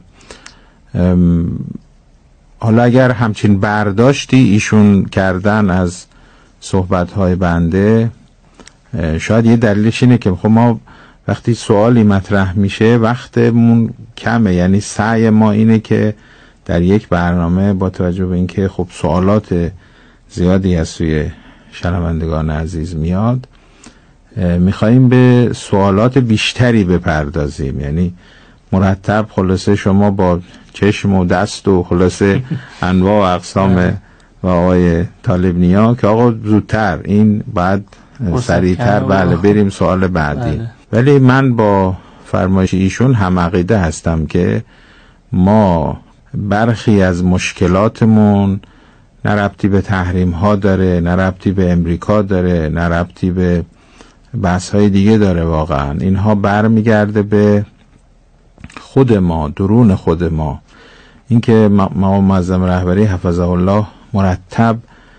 S8: حالا اگر همچین برداشتی ایشون کردن از صحبت‌های بنده، شاید یه دلیلش اینه که خب ما وقتی سوالی مطرح میشه وقتمون کمه، یعنی سعی ما اینه که در یک برنامه با توجه به اینکه خب سوالات زیادی از سوی شنوندگان عزیز میاد، میخواییم به سوالات بیشتری بپردازیم. یعنی مرتب خلاصه شما با چشم و دست و خلاصه انواع و اقسام و آقای طالب نیا که آقا زودتر این بعد سریعتر بله بریم سوال بعدی. ولی من با فرمایش ایشون هم عقیده هستم که ما برخی از مشکلاتمون نه ربطی به تحریم ها داره، نه ربطی به امریکا داره، نه ربطی به بحث های دیگه داره. واقعا اینها برمیگرده به خود ما، درون خود ما. اینکه ما معظم رهبری حفظه الله مرتب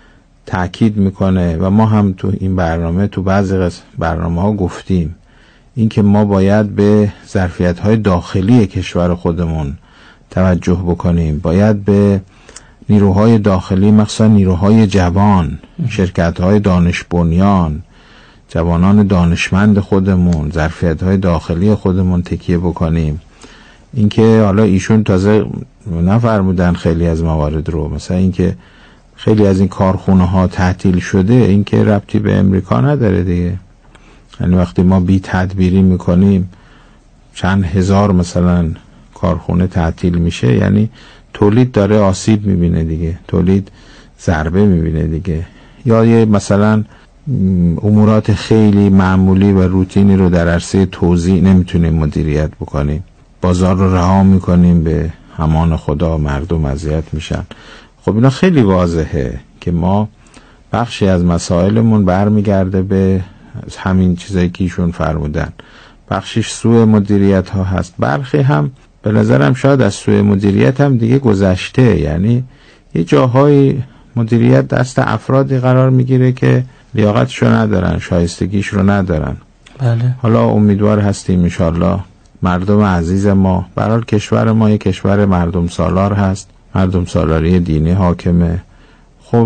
S8: تأکید میکنه و ما هم تو این برنامه تو بعضی برنامه ها گفتیم، اینکه ما باید به ظرفیت های داخلی کشور خودمون توجه بکنیم، باید به نیروهای داخلی مخصوصا نیروهای جوان، شرکت های دانش بنیان، جوانان دانشمند خودمون، ظرفیت های داخلی خودمون تکیه بکنیم. اینکه حالا ایشون تازه نفرمودن خیلی از موارد رو، مثلا اینکه خیلی از این کارخونه ها تعطیل شده، اینکه ربطی به امریکا نداره دیگه. یعنی وقتی ما بی تدبیری میکنیم چند هزار مثلا کارخونه تعطیل میشه، یعنی تولید داره آسیب میبینه دیگه، تولید ضربه میبینه دیگه. یا یه مثلا امورات خیلی معمولی و روتینی رو در عرصه توزیع نمیتونیم مدیریت بکنیم، بازار رو رها میکنیم به امان خدا، مردم اذیت میشن. خب اینا خیلی واضحه که ما بخشی از مسائلمون برمیگرده به همین چیزایی که ایشون فرمودن. بخشش سوء مدیریت ها هست، برخی هم به نظرم شاید از سوء مدیریت هم دیگه گذشته. یعنی یه جاهای مدیریت دست افرادی قرار میگیره که لیاقتشو ندارن، شایستگیش رو ندارن.
S6: بله.
S8: حالا امیدوار هستیم انشالله مردم عزیز ما، برای کشور ما یک کشور مردم سالار هست، مردم سالاری دینی حاکمه. خب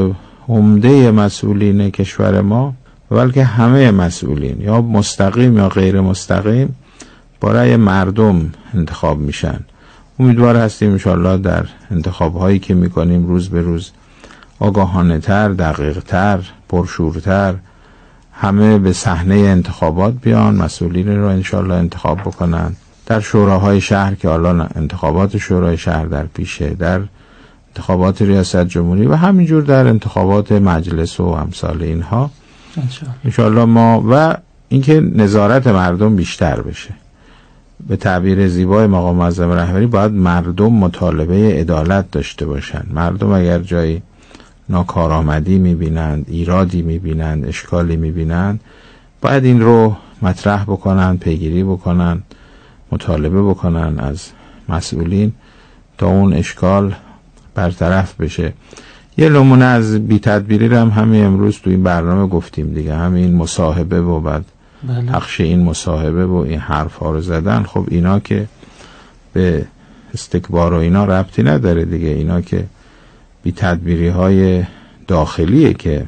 S8: عمده مسئولین کشور ما، بلکه همه مسئولین یا مستقیم یا غیر مستقیم با رأی مردم انتخاب میشن. امیدوار هستیم انشالله در انتخاب هایی که میکنیم روز به روز آگاهانه تر، دقیق تر، پرشورتر همه به صحنه انتخابات بیان، مسئولین رو انشالله انتخاب بکنن. در شوراهای شهر که الان انتخابات شورای شهر در پیشه، در انتخابات ریاست جمهوری و همینجور در انتخابات مجلس و امثال اینها انشالله ما، و اینکه نظارت مردم بیشتر بشه. به تعبیر زیبای مقام معظم رهبری باید مردم مطالبه عدالت داشته باشن. مردم اگر جایی ناکارآمدی میبینند، ایرادی میبینند، اشکالی میبینند، باید این رو مطرح بکنن، پیگیری بکنن مطالبه بکنن از مسئولین تا اون اشکال برطرف بشه. یه نمونه از بی تدبیری رو هم همین امروز تو این برنامه گفتیم دیگه، همین مصاحبه و بعد پخش این مصاحبه و این حرف ها رو زدن. خب اینا که به استکبار و اینا ربطی نداره دیگه، اینا که بی تدبیری های داخلیه که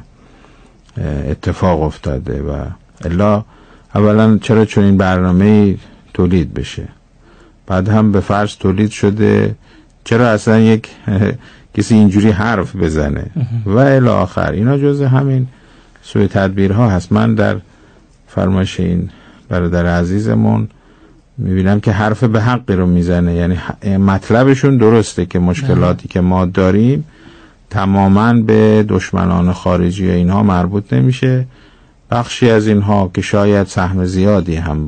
S8: اتفاق افتاده. و الا اولا چرا چون این برنامه تولید بشه، بعد هم به فرض تولید شده چرا اصلا یک کسی اینجوری حرف بزنه و الی آخر. اینا جزء همین سوء تدبیرها هست. من در فرمایش این برادر عزیزمون میبینم که حرف به حقی رو میزنه، یعنی مطلبشون درسته که مشکلاتی که ما داریم تماما به دشمنان خارجی اینها مربوط نمیشه. بخشی از اینها که شاید سهم زیادی هم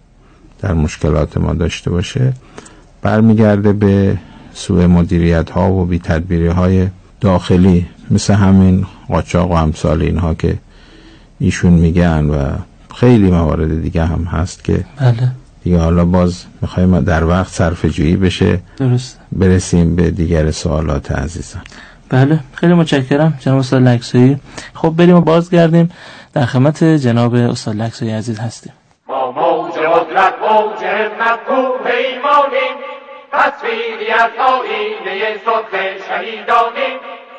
S8: در مشکلات ما داشته باشه برمیگرده به سوء مدیریت ها و بی تدبیری های داخلی، مثل همین قاچاق و امثال اینها که ایشون میگن و خیلی موارد دیگه هم هست که دیگه حالا باز میخوایم در وقت صرفه جویی بشه. درست. برسیم به دیگر سوالات عزیزان.
S6: بله خیلی متشکرم جناب استاد لکسایی. خب بریم و بازگردیم، در خدمت جناب استاد لکسایی عزیز هستیم.
S7: ما موج قدرت موج همت پیمانیم، تصویری از آیینه صبح شهیدانیم،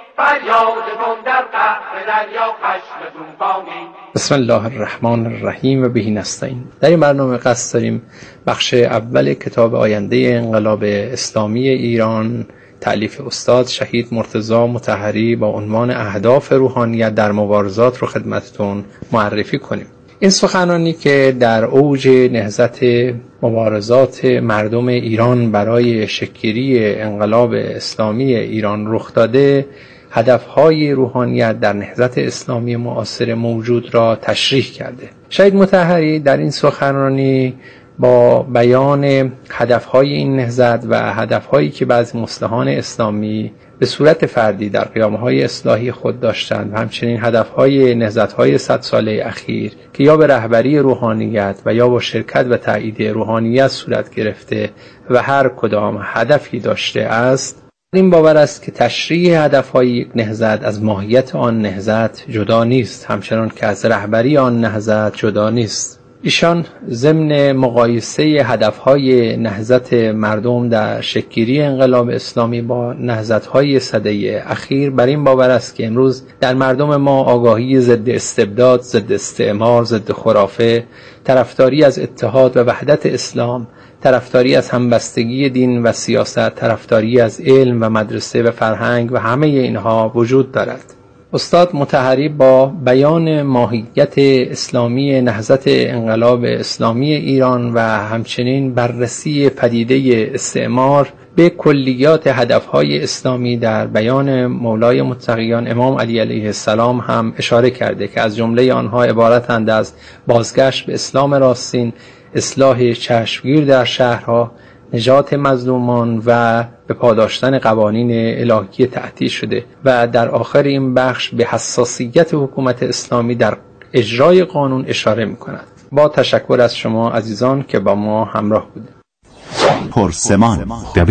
S7: فریادتون در قهر دریا خشم طوفانیم.
S10: بسم الله الرحمن الرحیم و به نستعین. در این برنامه قصد داریم بخش اول کتاب آینده انقلاب اسلامی ایران تألیف استاد شهید مرتضی مطهری با عنوان اهداف روحانیت در مبارزات رو خدمتتون معرفی کنیم. این سخنرانی که در اوج نهضت مبارزات مردم ایران برای شکل‌گیری انقلاب اسلامی ایران رخ داده، هدفهای روحانیت در نهضت اسلامی معاصر موجود را تشریح کرده. شهید مطهری در این سخنرانی با بیان هدفهای این نهضت و هدفهایی که بعضی مصلحان اسلامی به صورت فردی در قیامهای اصلاحی خود داشتند و همچنین هدفهای نهضت‌های 100 ساله اخیر که یا به رهبری روحانیت و یا با شرکت و تایید روحانیت صورت گرفته و هر کدام هدفی داشته است، این باور است که تشریح هدفهای یک نهضت از ماهیت آن نهضت جدا نیست، همچنان که از رهبری آن نهضت جدا نیست. ایشان ضمن مقایسه هدفهای نهضت مردم در شکل‌گیری انقلاب اسلامی با نهضت‌های سده اخیر بر این باور است که امروز در مردم ما آگاهی ضد استبداد، ضد استعمار، ضد خرافه، طرفداری از اتحاد و وحدت اسلام، طرفداری از همبستگی دین و سیاست، طرفداری از علم و مدرسه و فرهنگ و همه اینها وجود دارد. استاد مطهری با بیان ماهیت اسلامی نهضت انقلاب اسلامی ایران و همچنین بررسی پدیده استعمار به کلیات هدفهای اسلامی در بیان مولای متقیان امام علی علیه السلام هم اشاره کرده که از جمله آنها عبارتند از بازگشت به اسلام راستین، اصلاح چشمگیر در شهرها، نجات مظلومان و به پاداشتن قوانین الهی تعطیل شده و در آخر این بخش به حساسیت حکومت اسلامی در اجرای قانون اشاره می کند. با تشکر از شما عزیزان که با ما همراه بودید.
S5: پرسمان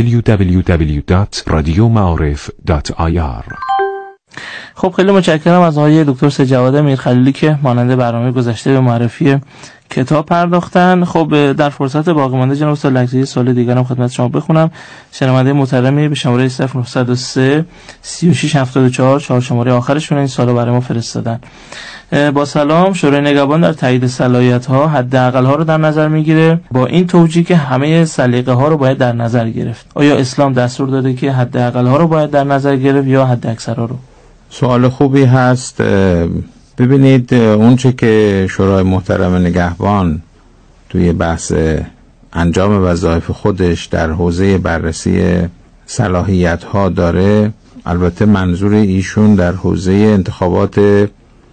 S12: www.radiomaarif.ir.
S6: خب خیلی متشکرم از آقای دکتر سجاد میرخلیلی که مانند برنامه گذشته به معرفی کتاب پرداختن. خب در فرصت باقی مانده جناب استاد لکزی سوال دیگر هم خدمت شما بخونم. شنونده محترمی به شماره 0903 3674 4 شماره آخرشون این سوالو برای ما فرستادن. با سلام، شورای نگهبان در تایید صلاحیت‌ها حداقل‌ها رو در نظر میگیره، با این توجیه که همه سلیقه‌ها رو باید در نظر گرفت. آیا اسلام دستور داده که حداقل‌ها رو باید در نظر گرفت یا حداکثرها رو؟
S8: سوال خوبی هست. ببینید اون چه که شورای محترم نگهبان توی بحث انجام وظایف خودش در حوزه بررسی صلاحیت‌ها داره، البته منظور ایشون در حوزه انتخابات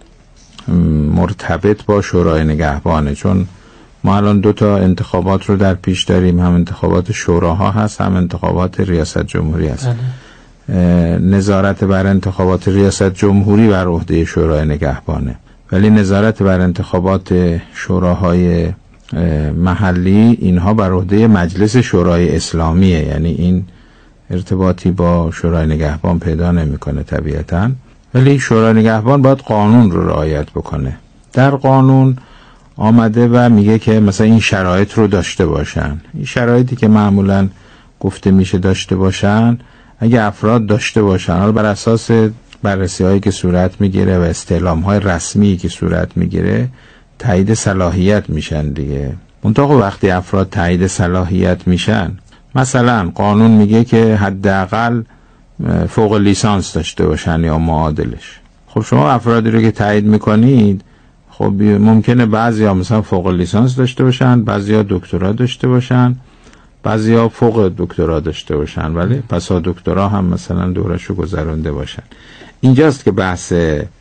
S8: مرتبط با شورای نگهبانه، چون ما الان 2 تا انتخابات رو در پیش داریم، هم انتخابات شوراها هست هم انتخابات ریاست جمهوری هست. نظارت بر انتخابات ریاست جمهوری بر عهده شورای نگهبانه، ولی نظارت بر انتخابات شوراهای محلی اینها بر عهده مجلس شورای اسلامیه، یعنی این ارتباطی با شورای نگهبان پیدا نمیکنه طبیعتاً، ولی شورای نگهبان باید قانون رو رعایت بکنه. در قانون آمده و میگه که مثلا این شرایط رو داشته باشن. این شرایطی که معمولاً گفته میشه داشته باشن، اگه افراد داشته باشن، حالا بر اساس بررسی هایی که صورت میگیره و استعلام های رسمی که صورت میگیره تایید صلاحیت میشن دیگه. منطقه وقتی افراد تایید صلاحیت میشن، مثلا قانون میگه که حداقل فوق لیسانس داشته باشن یا معادلش. خب شما افرادی رو که تایید میکنید، خب ممکنه بعضیا مثلا فوق لیسانس داشته باشن، بعضیا دکترا داشته باشن، بعضیا فوق دکترا داشته باشن، ولی پسا دکترا هم مثلا دورشو گذرونده باشن. اینجاست که بحث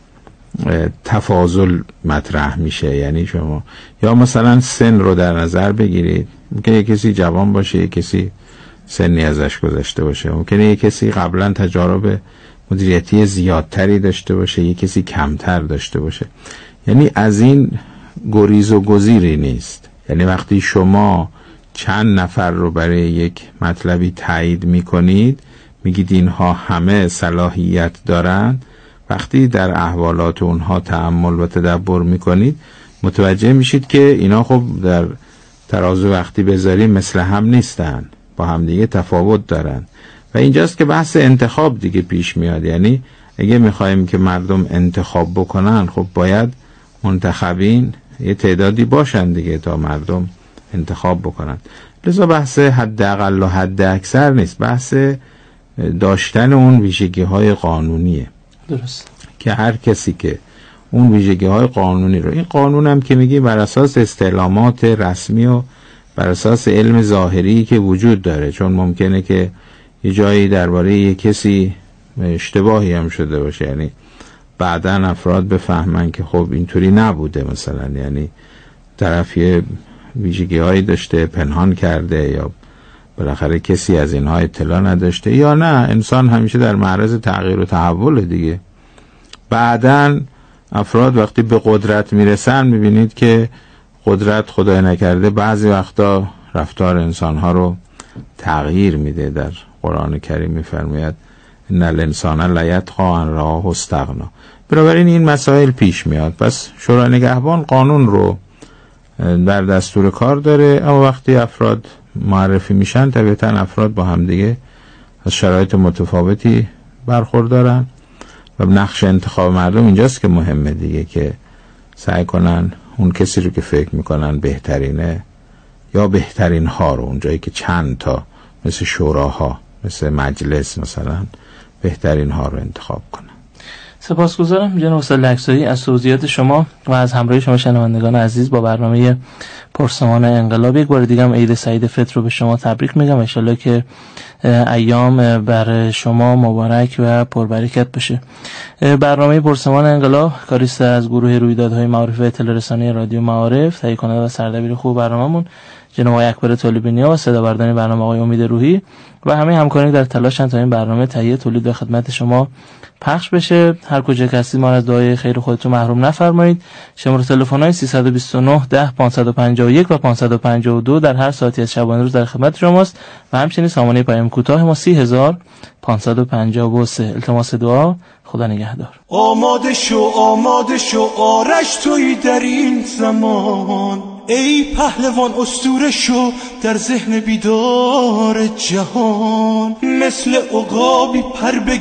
S8: تفاضل مطرح میشه. یعنی شما یا مثلا سن رو در نظر بگیرید، ممکنه یک کسی جوان باشه، یک کسی سنی ازش گذشته باشه، ممکنه یک کسی قبلا تجارب مدیریتی زیادتری داشته باشه، یک کسی کمتر داشته باشه. یعنی از این گریز و گزیری نیست. یعنی وقتی شما چند نفر رو برای یک مطلبی تایید میکنید، میگید اینها همه صلاحیت دارن، وقتی در احوالات اونها تأمل و تدبر میکنید متوجه میشید که اینا خب در ترازو وقتی بذاریم مثل هم نیستن، با هم دیگه تفاوت دارن. و اینجاست که بحث انتخاب دیگه پیش میاد. یعنی اگه میخوایم که مردم انتخاب بکنن، خب باید منتخبین یه تعدادی باشن دیگه تا مردم انتخاب بکنن. لذا بحث حداقل و حد اکثر نیست، بحث داشتن اون ویژگی های قانونیه.
S6: درست.
S8: که هر کسی که اون ویژگی های قانونی رو، این قانون هم که میگی بر اساس استعلامات رسمی و بر اساس علم ظاهری که وجود داره، چون ممکنه که یه جایی درباره یه کسی اشتباهی هم شده باشه، یعنی بعداً افراد بفهمن که خب اینطوری نبوده، مثلا یعنی طرف یه ویژگی هایی داشته پنهان کرده، یا بالاخره کسی از اینها اطلاع نداشته، یا نه انسان همیشه در معرض تغییر و تحول دیگه. بعداً افراد وقتی به قدرت میرسن میبینید که قدرت خدای نکرده بعضی وقتا رفتار انسانها رو تغییر میده. در قرآن کریم میفرماید ان الانسان لیطغی ان رآه استغنا. بنابراین این مسائل پیش میاد. پس شورای نگهبان قانون رو در دستور کار داره، اما وقتی افراد معرفی میشن طبیعتا افراد با هم دیگه از شرایط متفاوتی برخوردارن و نقش انتخاب مردم اینجاست که مهمه دیگه، که سعی کنن اون کسی رو که فکر میکنن بهترینه یا بهترین ها رو، اونجایی که چند تا مثل شوراها مثل مجلس مثلا بهترین ها رو انتخاب کنن.
S6: سپاسگزارم جناب استاد لکزایی از توضیحات شما و از همراهی شما شنوندگان عزیز با برنامه پرسمان انقلاب. یک بار دیگه هم عید سعید فطر رو به شما تبریک میگم. ان شاءالله که ایام بر شما مبارک و پربرکت باشه. برنامه پرسمان انقلاب کاریست از گروه رویدادهای معارف اطلاع رسانی رادیو معارف، تهیه کننده و سردبیر خوب برنامه‌مون جناب آقای اکبر طالبی نیا و صدا بردار برنامه آقای امید روحی و همه همکارانی در تلاشن تا این برنامه تهیه تولید و خدمت شما پخش بشه. هر کجا که هستید ما از دعای خیر خودتون محروم نفرمایید. شماره تلفن‌های 329 10 551 و 552 در هر ساعتی از شبانه روز در خدمت شماست و همچنین سامانه پیام کوتاه ما 30553. التماس دعا. خدا نگهدار.
S13: آماده شو آرش توی در این زمان، ای پهلوان اسطوره شو در ذهن بیدار جهان، مثل عقابی پر